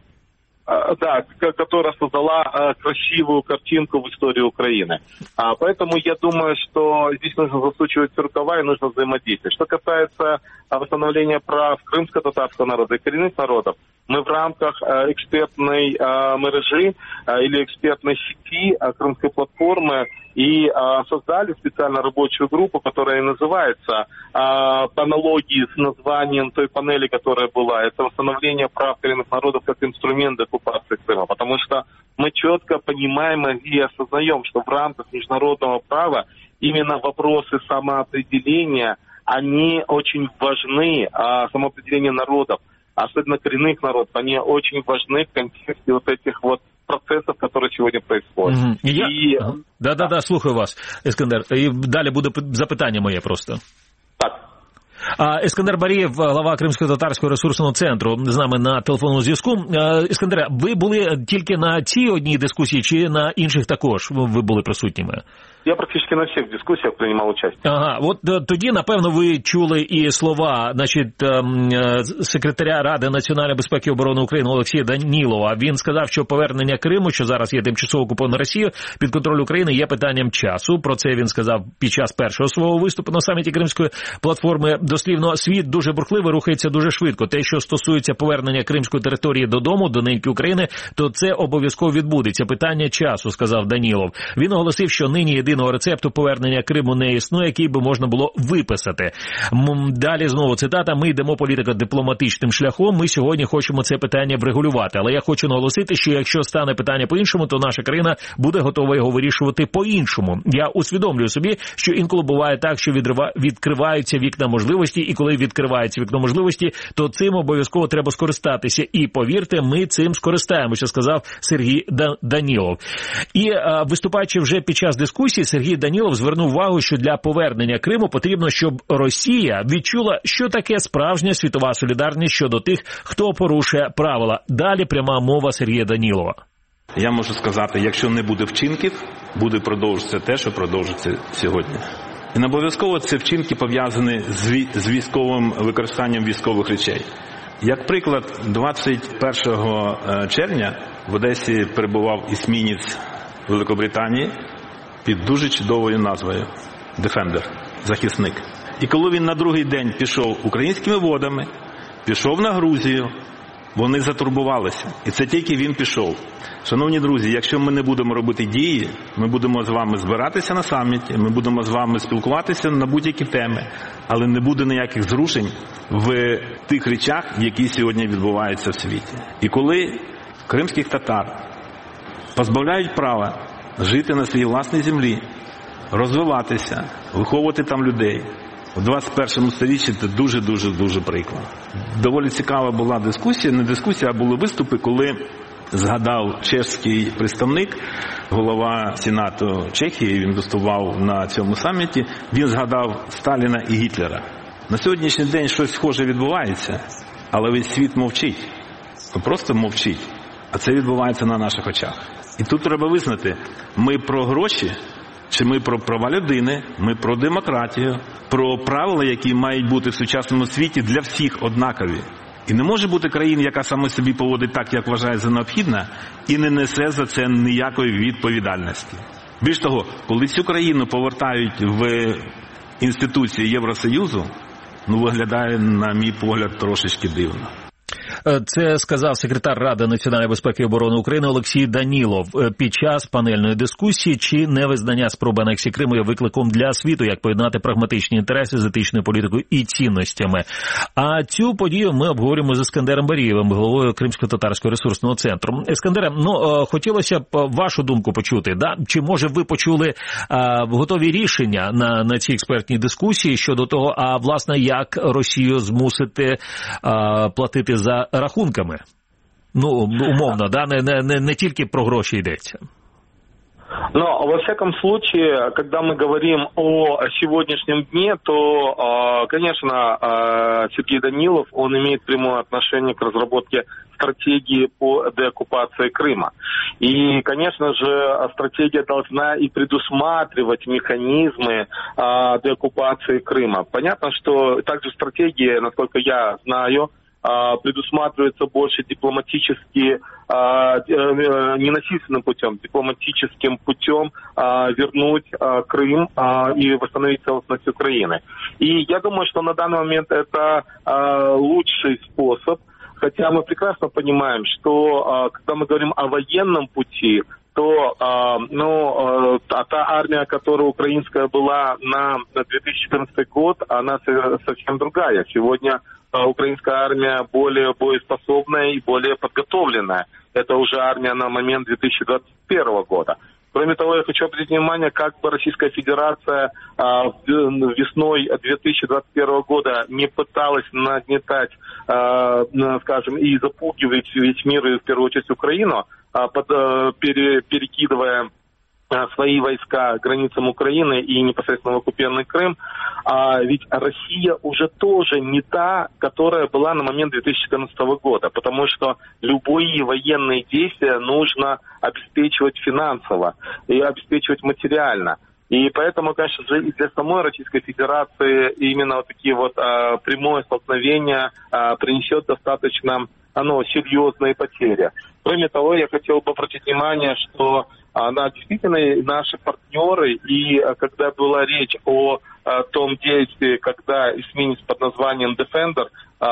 да, которое создала красивую картинку в истории Украины. Поэтому я думаю, что здесь нужно засучивать рукава и нужно взаимодействовать. Что касается восстановления прав крымско-татарского народа и коренных народов, мы в рамках экспертной мережи или экспертной сети Крымской платформы и а, создали специально рабочую группу, которая называется а, по аналогии с названием той панели, которая была. Это восстановление прав коренных народов как инструмент оккупации Крыма. Потому что мы четко понимаем и осознаем, что в рамках международного права именно вопросы самоопределения, они очень важны, а самоопределение народов, особенно коренных народов, они очень важны в контексте вот этих вот процесів, які сьогодні происходять. Mm-hmm. Я... І... Да-да-да, слухаю вас, Ескандер. І далі буде запитання моє просто. Так. А Ескандер Барієв, глава Кримсько-татарського ресурсного центру, з нами на телефонному зв'язку. Ескандере, ви були тільки на цій одній дискусії, чи на інших також ви були присутніми? Я практично на всіх дискусіях приймав участь. Ага, от тоді, напевно, ви чули і слова, значить, секретаря Ради національної безпеки і оборони України Олексія Данілова. Він сказав, що повернення Криму, що зараз є тимчасово окупованою Росією, під контроль України є питанням часу. Про це він сказав під час першого свого виступу на саміті Кримської платформи. Дослівно, світ дуже бурхливий, рухається дуже швидко. Те, що стосується повернення кримської території додому, до неньки України, то це обов'язково відбудеться. Питання часу, сказав Данілов. Він оголосив, що нині єдиного рецепту повернення Криму не існує, який би можна було виписати. Далі знову цитата: «Ми йдемо політико-дипломатичним шляхом, ми сьогодні хочемо це питання врегулювати. Але я хочу наголосити, що якщо стане питання по-іншому, то наша країна буде готова його вирішувати по-іншому. Я усвідомлюю собі, що інколи буває так, що відрива... відкриваються вікна можливості, і коли відкривається вікно можливості, то цим обов'язково треба скористатися. І повірте, ми цим скористаємося», сказав Сергій Данілов. І виступаючи вже під час дискусії, Сергій Данілов звернув увагу, що для повернення Криму потрібно, щоб Росія відчула, що таке справжня світова солідарність щодо тих, хто порушує правила. Далі пряма мова Сергія Данілова. Я можу сказати, якщо не буде вчинків, буде продовжитися те, що продовжиться сьогодні. І не обов'язково це вчинки пов'язані з військовим використанням військових речей. Як приклад, двадцять першого червня в Одесі перебував есмінець Великобританії під дуже чудовою назвою «Defender» – захисник. І коли він на другий день пішов українськими водами, пішов на Грузію, вони затурбувалися. І це тільки він пішов. Шановні друзі, якщо ми не будемо робити дії, ми будемо з вами збиратися на саміті, ми будемо з вами спілкуватися на будь-які теми, але не буде ніяких зрушень в тих речах, які сьогодні відбуваються в світі. І коли кримських татар позбавляють права жити на своїй власній землі, розвиватися, виховувати там людей, у двадцять першому сторіччі це дуже-дуже-дуже приклад. Доволі цікава була дискусія, не дискусія, а були виступи, коли згадав чеський представник, голова Сенату Чехії, він виступав на цьому саміті, він згадав Сталіна і Гітлера. На сьогоднішній день щось схоже відбувається, але весь світ мовчить, просто мовчить, а це відбувається на наших очах. І тут треба визнати, ми про гроші, чи ми про права людини, ми про демократію, про правила, які мають бути в сучасному світі для всіх однакові. І не може бути країни, яка саме собі поводить так, як вважає за необхідне, і не несе за це ніякої відповідальності. Більш того, коли цю країну повертають в інституції Євросоюзу, ну, виглядає, на мій погляд, трошечки дивно. Це сказав секретар Ради національної безпеки і оборони України Олексій Данілов під час панельної дискусії, чи невизнання спроби анексії Криму є викликом для світу, як поєднати прагматичні інтереси з етичною політикою і цінностями. А цю подію ми обговорюємо з Ескандером Барієвим, головою Кримсько-татарського ресурсного центру. Ескандере, ну, хотілося б вашу думку почути, да? Чи, може, ви почули а, готові рішення на, на цій експертній дискусії щодо того, а, власне, як Росію змусити а, платити за рахунками? Ну, умовно, да? не, не, не тільки про гроші йдеться. Но, во всяком случае, когда мы говорим о сегодняшнем дне, то, конечно, Сергей Данилов, он имеет прямое отношение к разработке стратегии по деоккупации Крыма. И, конечно же, стратегия должна и предусматривать механизмы деоккупации Крыма. Понятно, что также стратегия, насколько я знаю, предусматривается больше дипломатически, ненасильственным путем, дипломатическим путем вернуть Крым и восстановить целостность Украины. И я думаю, что на данный момент это лучший способ, хотя мы прекрасно понимаем, что когда мы говорим о военном пути, то ну, та армия, которая украинская была на две тысячи четырнадцатый год, она совсем другая. Сегодня украинская армия более боеспособная и более подготовленная. Это уже армия на момент две тысячи двадцать первого года. Кроме того, я хочу обратить внимание, как бы Российская Федерация а, весной две тысячи двадцать первого года не пыталась нагнетать, а, скажем, и запугивать весь мир, и в первую очередь Украину, а, под, а, пере, перекидывая свои войска к границам Украины и непосредственно в оккупированный Крым, а ведь Россия уже тоже не та, которая была на момент две тысячи четырнадцатого года, потому что любые военные действия нужно обеспечивать финансово и обеспечивать материально. И поэтому, конечно же, и для самой Российской Федерации именно вот такие вот а, прямое столкновение а, принесет достаточно оно, серьезные потери. Кроме того, я хотел бы обратить внимание, что она действительно наши партнеры, и когда была речь о, о том действии, когда эсминец под названием Defender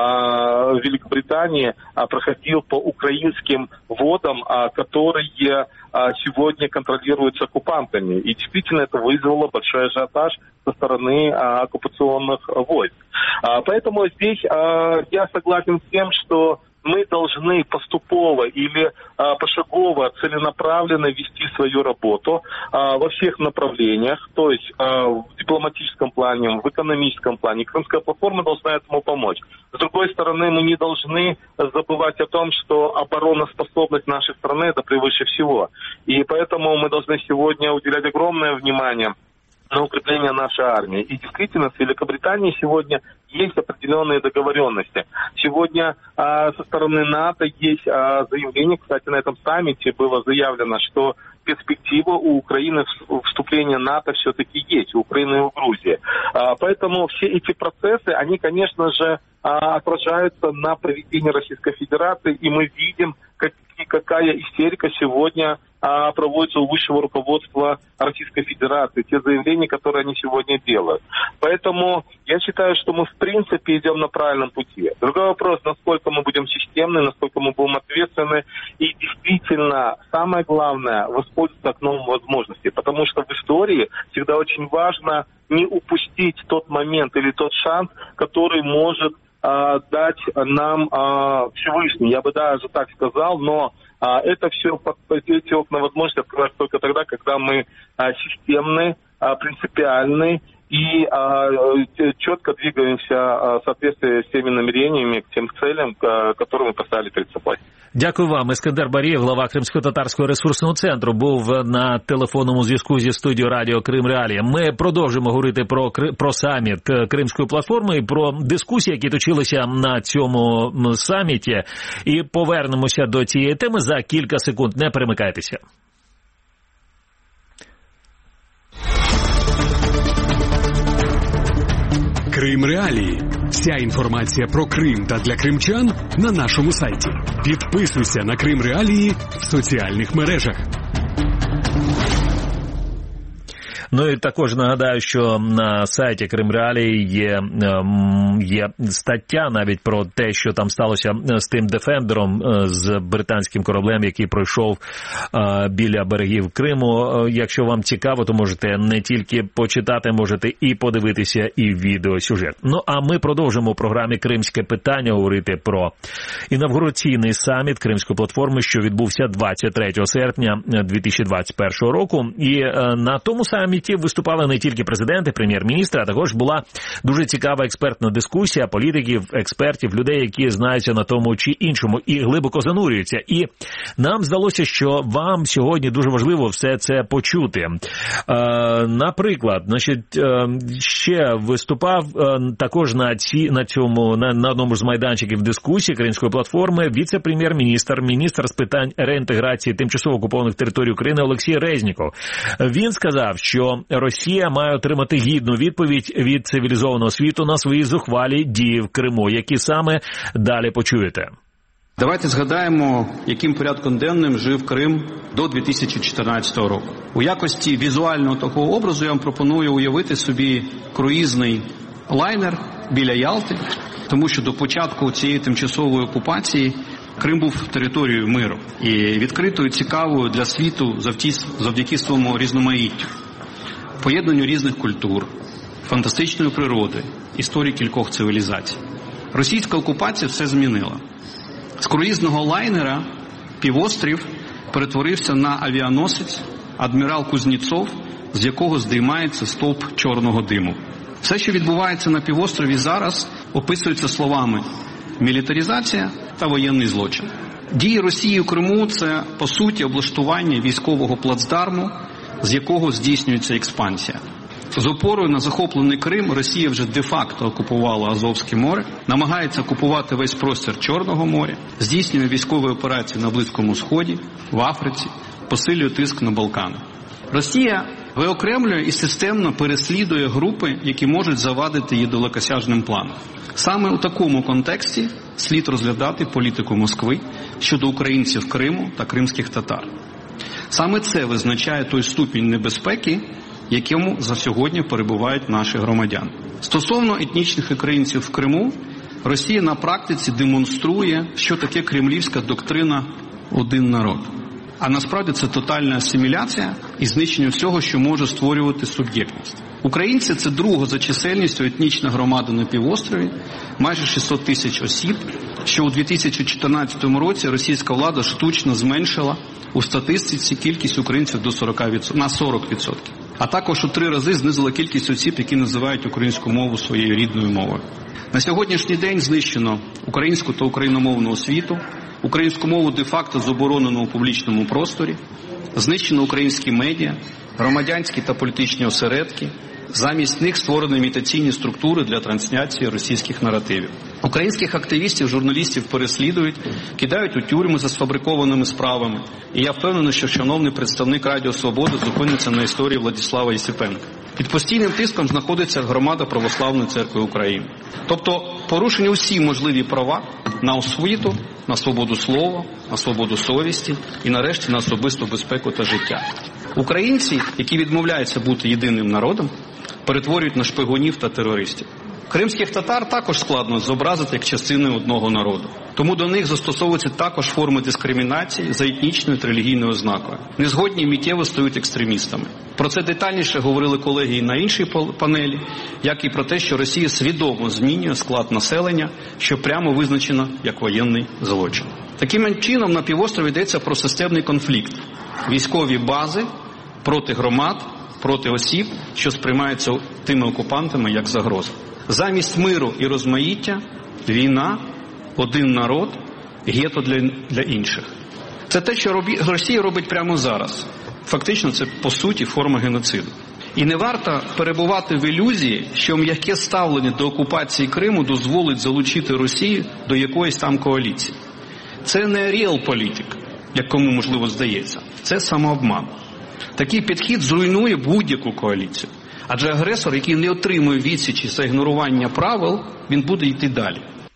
а, в Великобритании а, проходил по украинским водам, а, которые а, сегодня контролируются оккупантами. И действительно это вызвало большой ажиотаж со стороны а, оккупационных войск. А, поэтому здесь а, я согласен с тем, что мы должны поступово или а, пошагово, целенаправленно вести свою работу а, во всех направлениях, то есть а, в дипломатическом плане, в экономическом плане. Крымская платформа должна этому помочь. С другой стороны, мы не должны забывать о том, что обороноспособность нашей страны – это превыше всего. И поэтому мы должны сегодня уделять огромное внимание на укрепление нашей армии. И действительно, с Великобританией сегодня есть определенные договоренности. Сегодня а, со стороны НАТО есть а, заявление, кстати, на этом саммите было заявлено, что перспектива у Украины вступления в НАТО все-таки есть, у Украины и у Грузии. А, поэтому все эти процессы, они, конечно же, а, отражаются на поведении Российской Федерации, и мы видим, как, какая истерика сегодня а, проводится у высшего руководства Российской Федерации, те заявления, которые они сегодня делают. Поэтому я считаю, что мы в принципе идем на правильном пути. Другой вопрос, насколько мы будем системны, насколько мы будем ответственны, и действительно, самое главное, воспользоваться окном возможностей, потому что в истории всегда очень важно не упустить тот момент или тот шанс, который может а, дать нам а, Всевышний. Я бы даже так сказал, но а, это все, эти окна возможностей открываются только тогда, когда мы а, системны, а, принципиальны и а, четко двигаемся а, в соответствии с теми намерениями, к тем целям, а, которые мы поставили перед собой. Дякую вам. Ескандер Барієв, глава Кримсько-татарського ресурсного центру, був на телефонному зв'язку зі студією Радіо Крим Реалії. Ми продовжимо говорити про, про саміт Кримської платформи і про дискусії, які точилися на цьому саміті. І повернемося до цієї теми за кілька секунд. Не перемикайтеся. Крим Реалії. Вся інформація про Крим та для кримчан на нашому сайті. Підписуйся на Крим Реалії в соціальних мережах. Ну і також нагадаю, що на сайті Кримреалії є, є стаття навіть про те, що там сталося з тим Дефендером, з британським кораблем, який пройшов біля берегів Криму. Якщо вам цікаво, то можете не тільки почитати, можете і подивитися і відеосюжет. Ну, а ми продовжимо у програмі «Кримське питання» говорити про інавгураційний саміт Кримської платформи, що відбувся двадцять третього серпня дві тисячі двадцять першого року. І на тому саміті виступали не тільки президенти, прем'єр-міністри, а також була дуже цікава експертна дискусія політиків, експертів, людей, які знаються на тому чи іншому і глибоко занурюються. І нам здалося, що вам сьогодні дуже важливо все це почути. Наприклад, значить, ще виступав також на ці на цьому на, на одному з майданчиків дискусії Кримської платформи віце-прем'єр-міністр, міністр з питань реінтеграції тимчасово окупованих територій України Олексій Резніков. Він сказав, що Росія має отримати гідну відповідь від цивілізованого світу на свої зухвалі дії в Криму, які саме далі почуєте. Давайте згадаємо, яким порядком денним жив Крим до дві тисячі чотирнадцятого року. У якості візуального такого образу я вам пропоную уявити собі круїзний лайнер біля Ялти, тому що до початку цієї тимчасової окупації Крим був територією миру і відкритою, цікавою для світу завдяки своєму різноманіттю, поєднанню різних культур, фантастичної природи, історії кількох цивілізацій. Російська окупація все змінила. З круїзного лайнера півострів перетворився на авіаносець «Адмірал Кузнєцов», з якого здіймається стовп чорного диму. Все, що відбувається на півострові зараз, описується словами «мілітаризація» та «воєнний злочин». Дії Росії у Криму – це, по суті, облаштування військового плацдарму, з якого здійснюється експансія. З опорою на захоплений Крим Росія вже де-факто окупувала Азовське море, намагається окупувати весь простір Чорного моря, здійснює військові операції на Близькому Сході, в Африці, посилює тиск на Балкани. Росія виокремлює і системно переслідує групи, які можуть завадити її далекосяжним планам. Саме у такому контексті слід розглядати політику Москви щодо українців Криму та кримських татар. Саме це визначає той ступінь небезпеки, якому за сьогодні перебувають наші громадяни. Стосовно етнічних українців в Криму, Росія на практиці демонструє, що таке кремлівська доктрина «один народ». А насправді це тотальна асиміляція і знищення всього, що може створювати суб'єктність. Українці – це друга за чисельністю етнічна громада на півострові, майже шістсот тисяч осіб, що у дві тисячі чотирнадцятому році російська влада штучно зменшила у статистиці кількість українців до сорок відсотків, на сорок відсотків. А також у три рази знизила кількість осіб, які називають українську мову своєю рідною мовою. На сьогоднішній день знищено українську та україномовну освіту, українську мову де-факто заборонено у публічному просторі, знищено українські медіа, громадянські та політичні осередки, замість них створені імітаційні структури для трансляції російських наративів. Українських активістів, журналістів переслідують, кидають у тюрми за сфабрикованими справами. І я впевнений, що шановний представник Радіо Свобода зупиниться на історії Владислава Єсипенка. Під постійним тиском знаходиться громада Православної церкви України. Тобто порушені усі можливі права на освіту, на свободу слова, на свободу совісті і нарешті на особисту безпеку та життя. Українці, які відмовляються бути єдиним народом, перетворюють на шпигунів та терористів. Кримських татар також складно зобразити як частини одного народу. Тому до них застосовуються також форми дискримінації за етнічною та релігійною ознакою. Незгодні миттєво стають екстремістами. Про це детальніше говорили колеги і на іншій панелі, як і про те, що Росія свідомо змінює склад населення, що прямо визначено як воєнний злочин. Таким чином на півострові йдеться про системний конфлікт. Військові бази проти громад, проти осіб, що сприймаються тими окупантами як загроза. Замість миру і розмаїття – війна, один народ, гетто для, для інших. Це те, що робі, Росія робить прямо зараз. Фактично це, по суті, форма геноциду. І не варто перебувати в ілюзії, що м'яке ставлення до окупації Криму дозволить залучити Росію до якоїсь там коаліції. Це не реал-політик, як кому, можливо, здається. Це самообман. Такий підхід зруйнує будь-яку коаліцію. Адже агресор, який не отримує відсічі за ігнорування правил, він буде йти далі.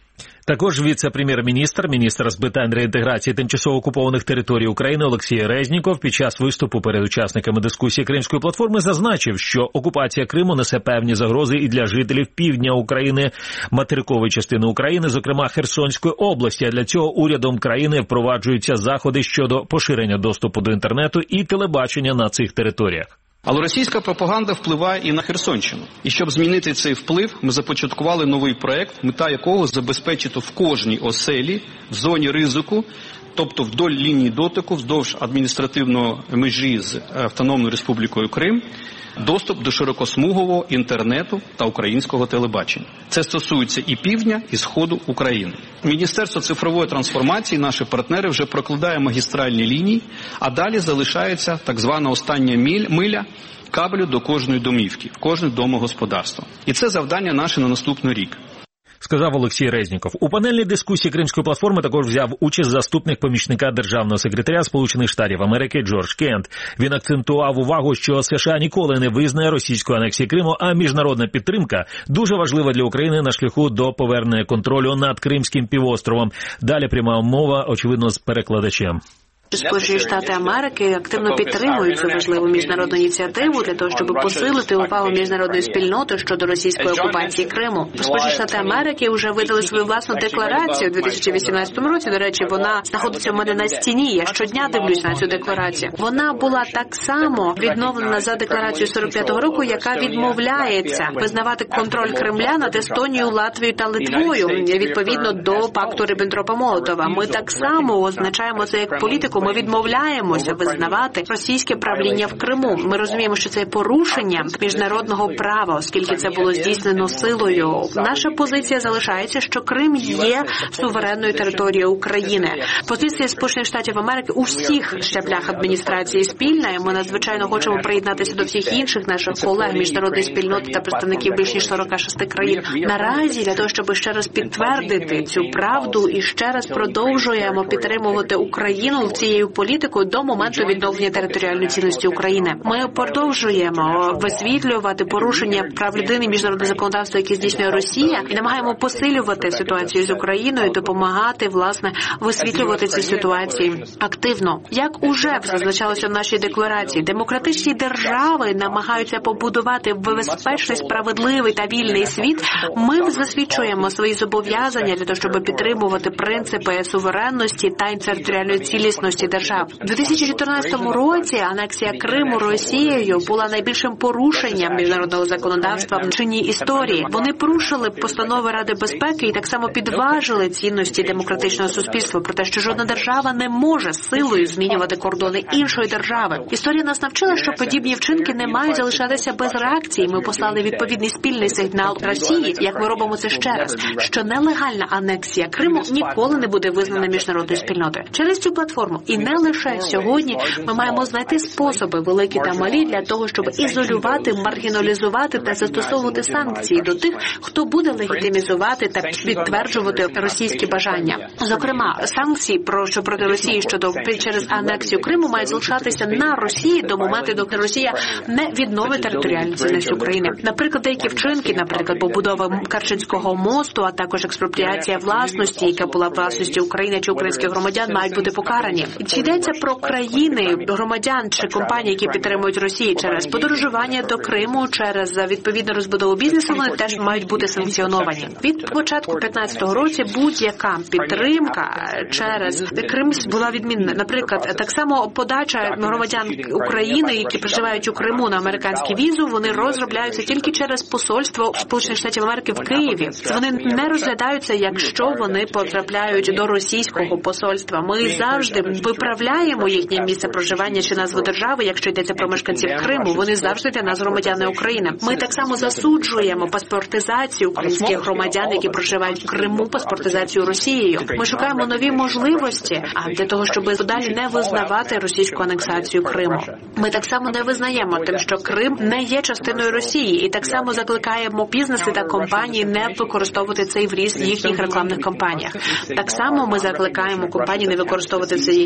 Також віце-прем'єр-міністр, міністр з питань реінтеграції тимчасово окупованих територій України Олексій Резніков під час виступу перед учасниками дискусії Кримської платформи зазначив, що окупація Криму несе певні загрози і для жителів півдня України, материкової частини України, зокрема Херсонської області. А для цього урядом країни впроваджуються заходи щодо поширення доступу до інтернету і телебачення на цих територіях. Але російська пропаганда впливає і на Херсонщину. І щоб змінити цей вплив, ми започаткували новий проект, мета якого забезпечити в кожній оселі, в зоні ризику, тобто вдоль лінії дотику, вздовж адміністративної межі з Автономною Республікою Крим, доступ до широкосмугового інтернету та українського телебачення. Це стосується і півдня, і сходу України. Міністерство цифрової трансформації, наші партнери, вже прокладає магістральні лінії, а далі залишається так звана остання миля кабелю до кожної домівки, в кожне домогосподарство. І це завдання наше на наступний рік. Сказав Олексій Резніков. У панельній дискусії Кримської платформи також взяв участь заступник помічника державного секретаря Сполучених Штатів Америки Джордж Кент. Він акцентував увагу, що США ніколи не визнає російської анексії Криму, а міжнародна підтримка дуже важлива для України на шляху до повернення контролю над Кримським півостровом. Далі пряма мова, очевидно, з перекладачем. Сполучені Штати Америки активно підтримують цю важливу міжнародну ініціативу для того, щоб посилити увагу міжнародної спільноти щодо російської окупації Криму. Сполучені Штати Америки вже видали свою власну декларацію у дві тисячі вісімнадцятому році. До речі, вона знаходиться у мене на стіні. Я щодня дивлюсь на цю декларацію. Вона була так само відновлена за декларацією сорок п'ятого року, яка відмовляється визнавати контроль Кремля над Естонією, Латвією та Литвою відповідно до пакту Ріббентропа-Молотова. Ми так само означаємо це як політику. Ми відмовляємося визнавати російське правління в Криму. Ми розуміємо, що це порушення міжнародного права, оскільки це було здійснено силою. Наша позиція залишається, що Крим є суверенною територією України. Позиція Сполучених Штатів Америки у всіх щаблях адміністрації спільна, і ми надзвичайно хочемо приєднатися до всіх інших наших колег міжнародної спільноти та представників більш ніж сорока шести країн. Наразі для того, щоб ще раз підтвердити цю правду і ще раз продовжуємо підтримувати Україну в цією політикою до моменту відновлення територіальної цілісності України. Ми продовжуємо висвітлювати порушення прав людини і міжнародного законодавства, яке здійснює Росія, і намагаємо посилювати ситуацію з Україною, допомагати, власне, висвітлювати ці ситуації активно. Як уже зазначалося в нашій декларації, демократичні держави намагаються побудувати безпечний, справедливий та вільний світ. Ми засвідчуємо свої зобов'язання для того, щоб підтримувати принципи суверенності та територіальної цілісності держав. У дві тисячі чотирнадцятому році анексія Криму Росією була найбільшим порушенням міжнародного законодавства в чинній історії. Вони порушили постанови Ради безпеки і так само підважили цінності демократичного суспільства про те, що жодна держава не може силою змінювати кордони іншої держави. Історія нас навчила, що подібні вчинки не мають залишатися без реакції. Ми послали відповідний спільний сигнал Росії, як ми робимо це ще раз, що нелегальна анексія Криму ніколи не буде визнана міжнародною спільнотою. Через цю платформу і не лише сьогодні ми маємо знайти способи, великі та малі, для того, щоб ізолювати, маргіналізувати та застосовувати санкції до тих, хто буде легітимізувати та підтверджувати російські бажання. Зокрема, санкції про що проти Росії щодо через анексію Криму мають залишатися на Росії до моменту, доки Росія не відновить територіальну цілісність України. Наприклад, деякі вчинки, наприклад, побудова Керченського мосту, а також експропріація власності, яка була власністю України чи українських громадян, мають бути покарані. Чи йдеться про країни, громадян чи компанії, які підтримують Росію через подорожування до Криму, через відповідну розбудову бізнесу, вони теж мають бути санкціоновані. Від початку п'ятнадцятого року будь-яка підтримка через Крим була відмінна. Наприклад, так само подача громадян України, які проживають у Криму на американську візу, вони розробляються тільки через посольство Сполучених Штатів Америки в Києві. Вони не розглядаються, якщо вони потрапляють до російського посольства. Ми завжди виправляємо їхнє місце проживання чи назву держави, якщо йдеться про мешканців Криму. Вони завжди для нас громадяни України. Ми так само засуджуємо паспортизацію українських громадян, які проживають в Криму, паспортизацію Росією. Ми шукаємо нові можливості для того, щоб далі не визнавати російську анексацію Криму. Ми так само не визнаємо тим, що Крим не є частиною Росії, і так само закликаємо бізнеси та компанії не використовувати цей в їхніх рекламних кампаніях. Так само ми закликаємо компанії не використовувати це в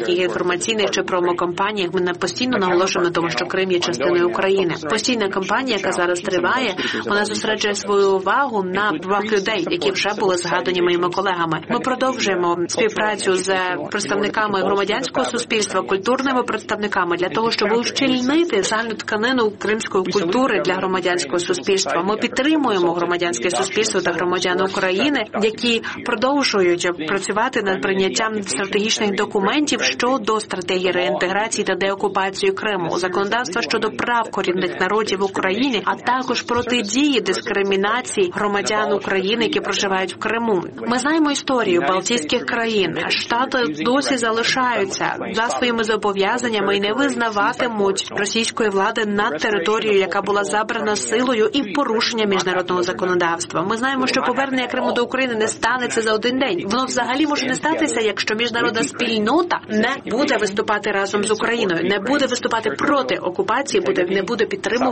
будь-яких інформаційних чи промокампаніях ми постійно наголошуємо на тому, що Крим є частиною України. Постійна кампанія, яка зараз триває, вона зосереджує свою увагу на правах людей, які вже були згадані моїми колегами. Ми продовжуємо співпрацю з представниками громадянського суспільства, культурними представниками для того, щоб ущільнити загальну тканину кримської культури для громадянського суспільства. Ми підтримуємо громадянське суспільство та громадян України, які продовжують працювати над прийняттям стратегічних документів щодо стратегії реінтеграції та деокупації Криму, законодавства щодо прав корінних народів України, а також протидії дискримінації громадян України, які проживають в Криму. Ми знаємо історію балтійських країн. Штати досі залишаються за своїми зобов'язаннями і не визнаватимуть російської влади над територією, яка була забрана силою і порушення міжнародного законодавства. Ми знаємо, що повернення Криму до України не станеться за один день. Воно взагалі може не статися, якщо міжнародна спільнота не буде виступати разом з Україною, не буде виступати проти окупації, буде не буде підтримувати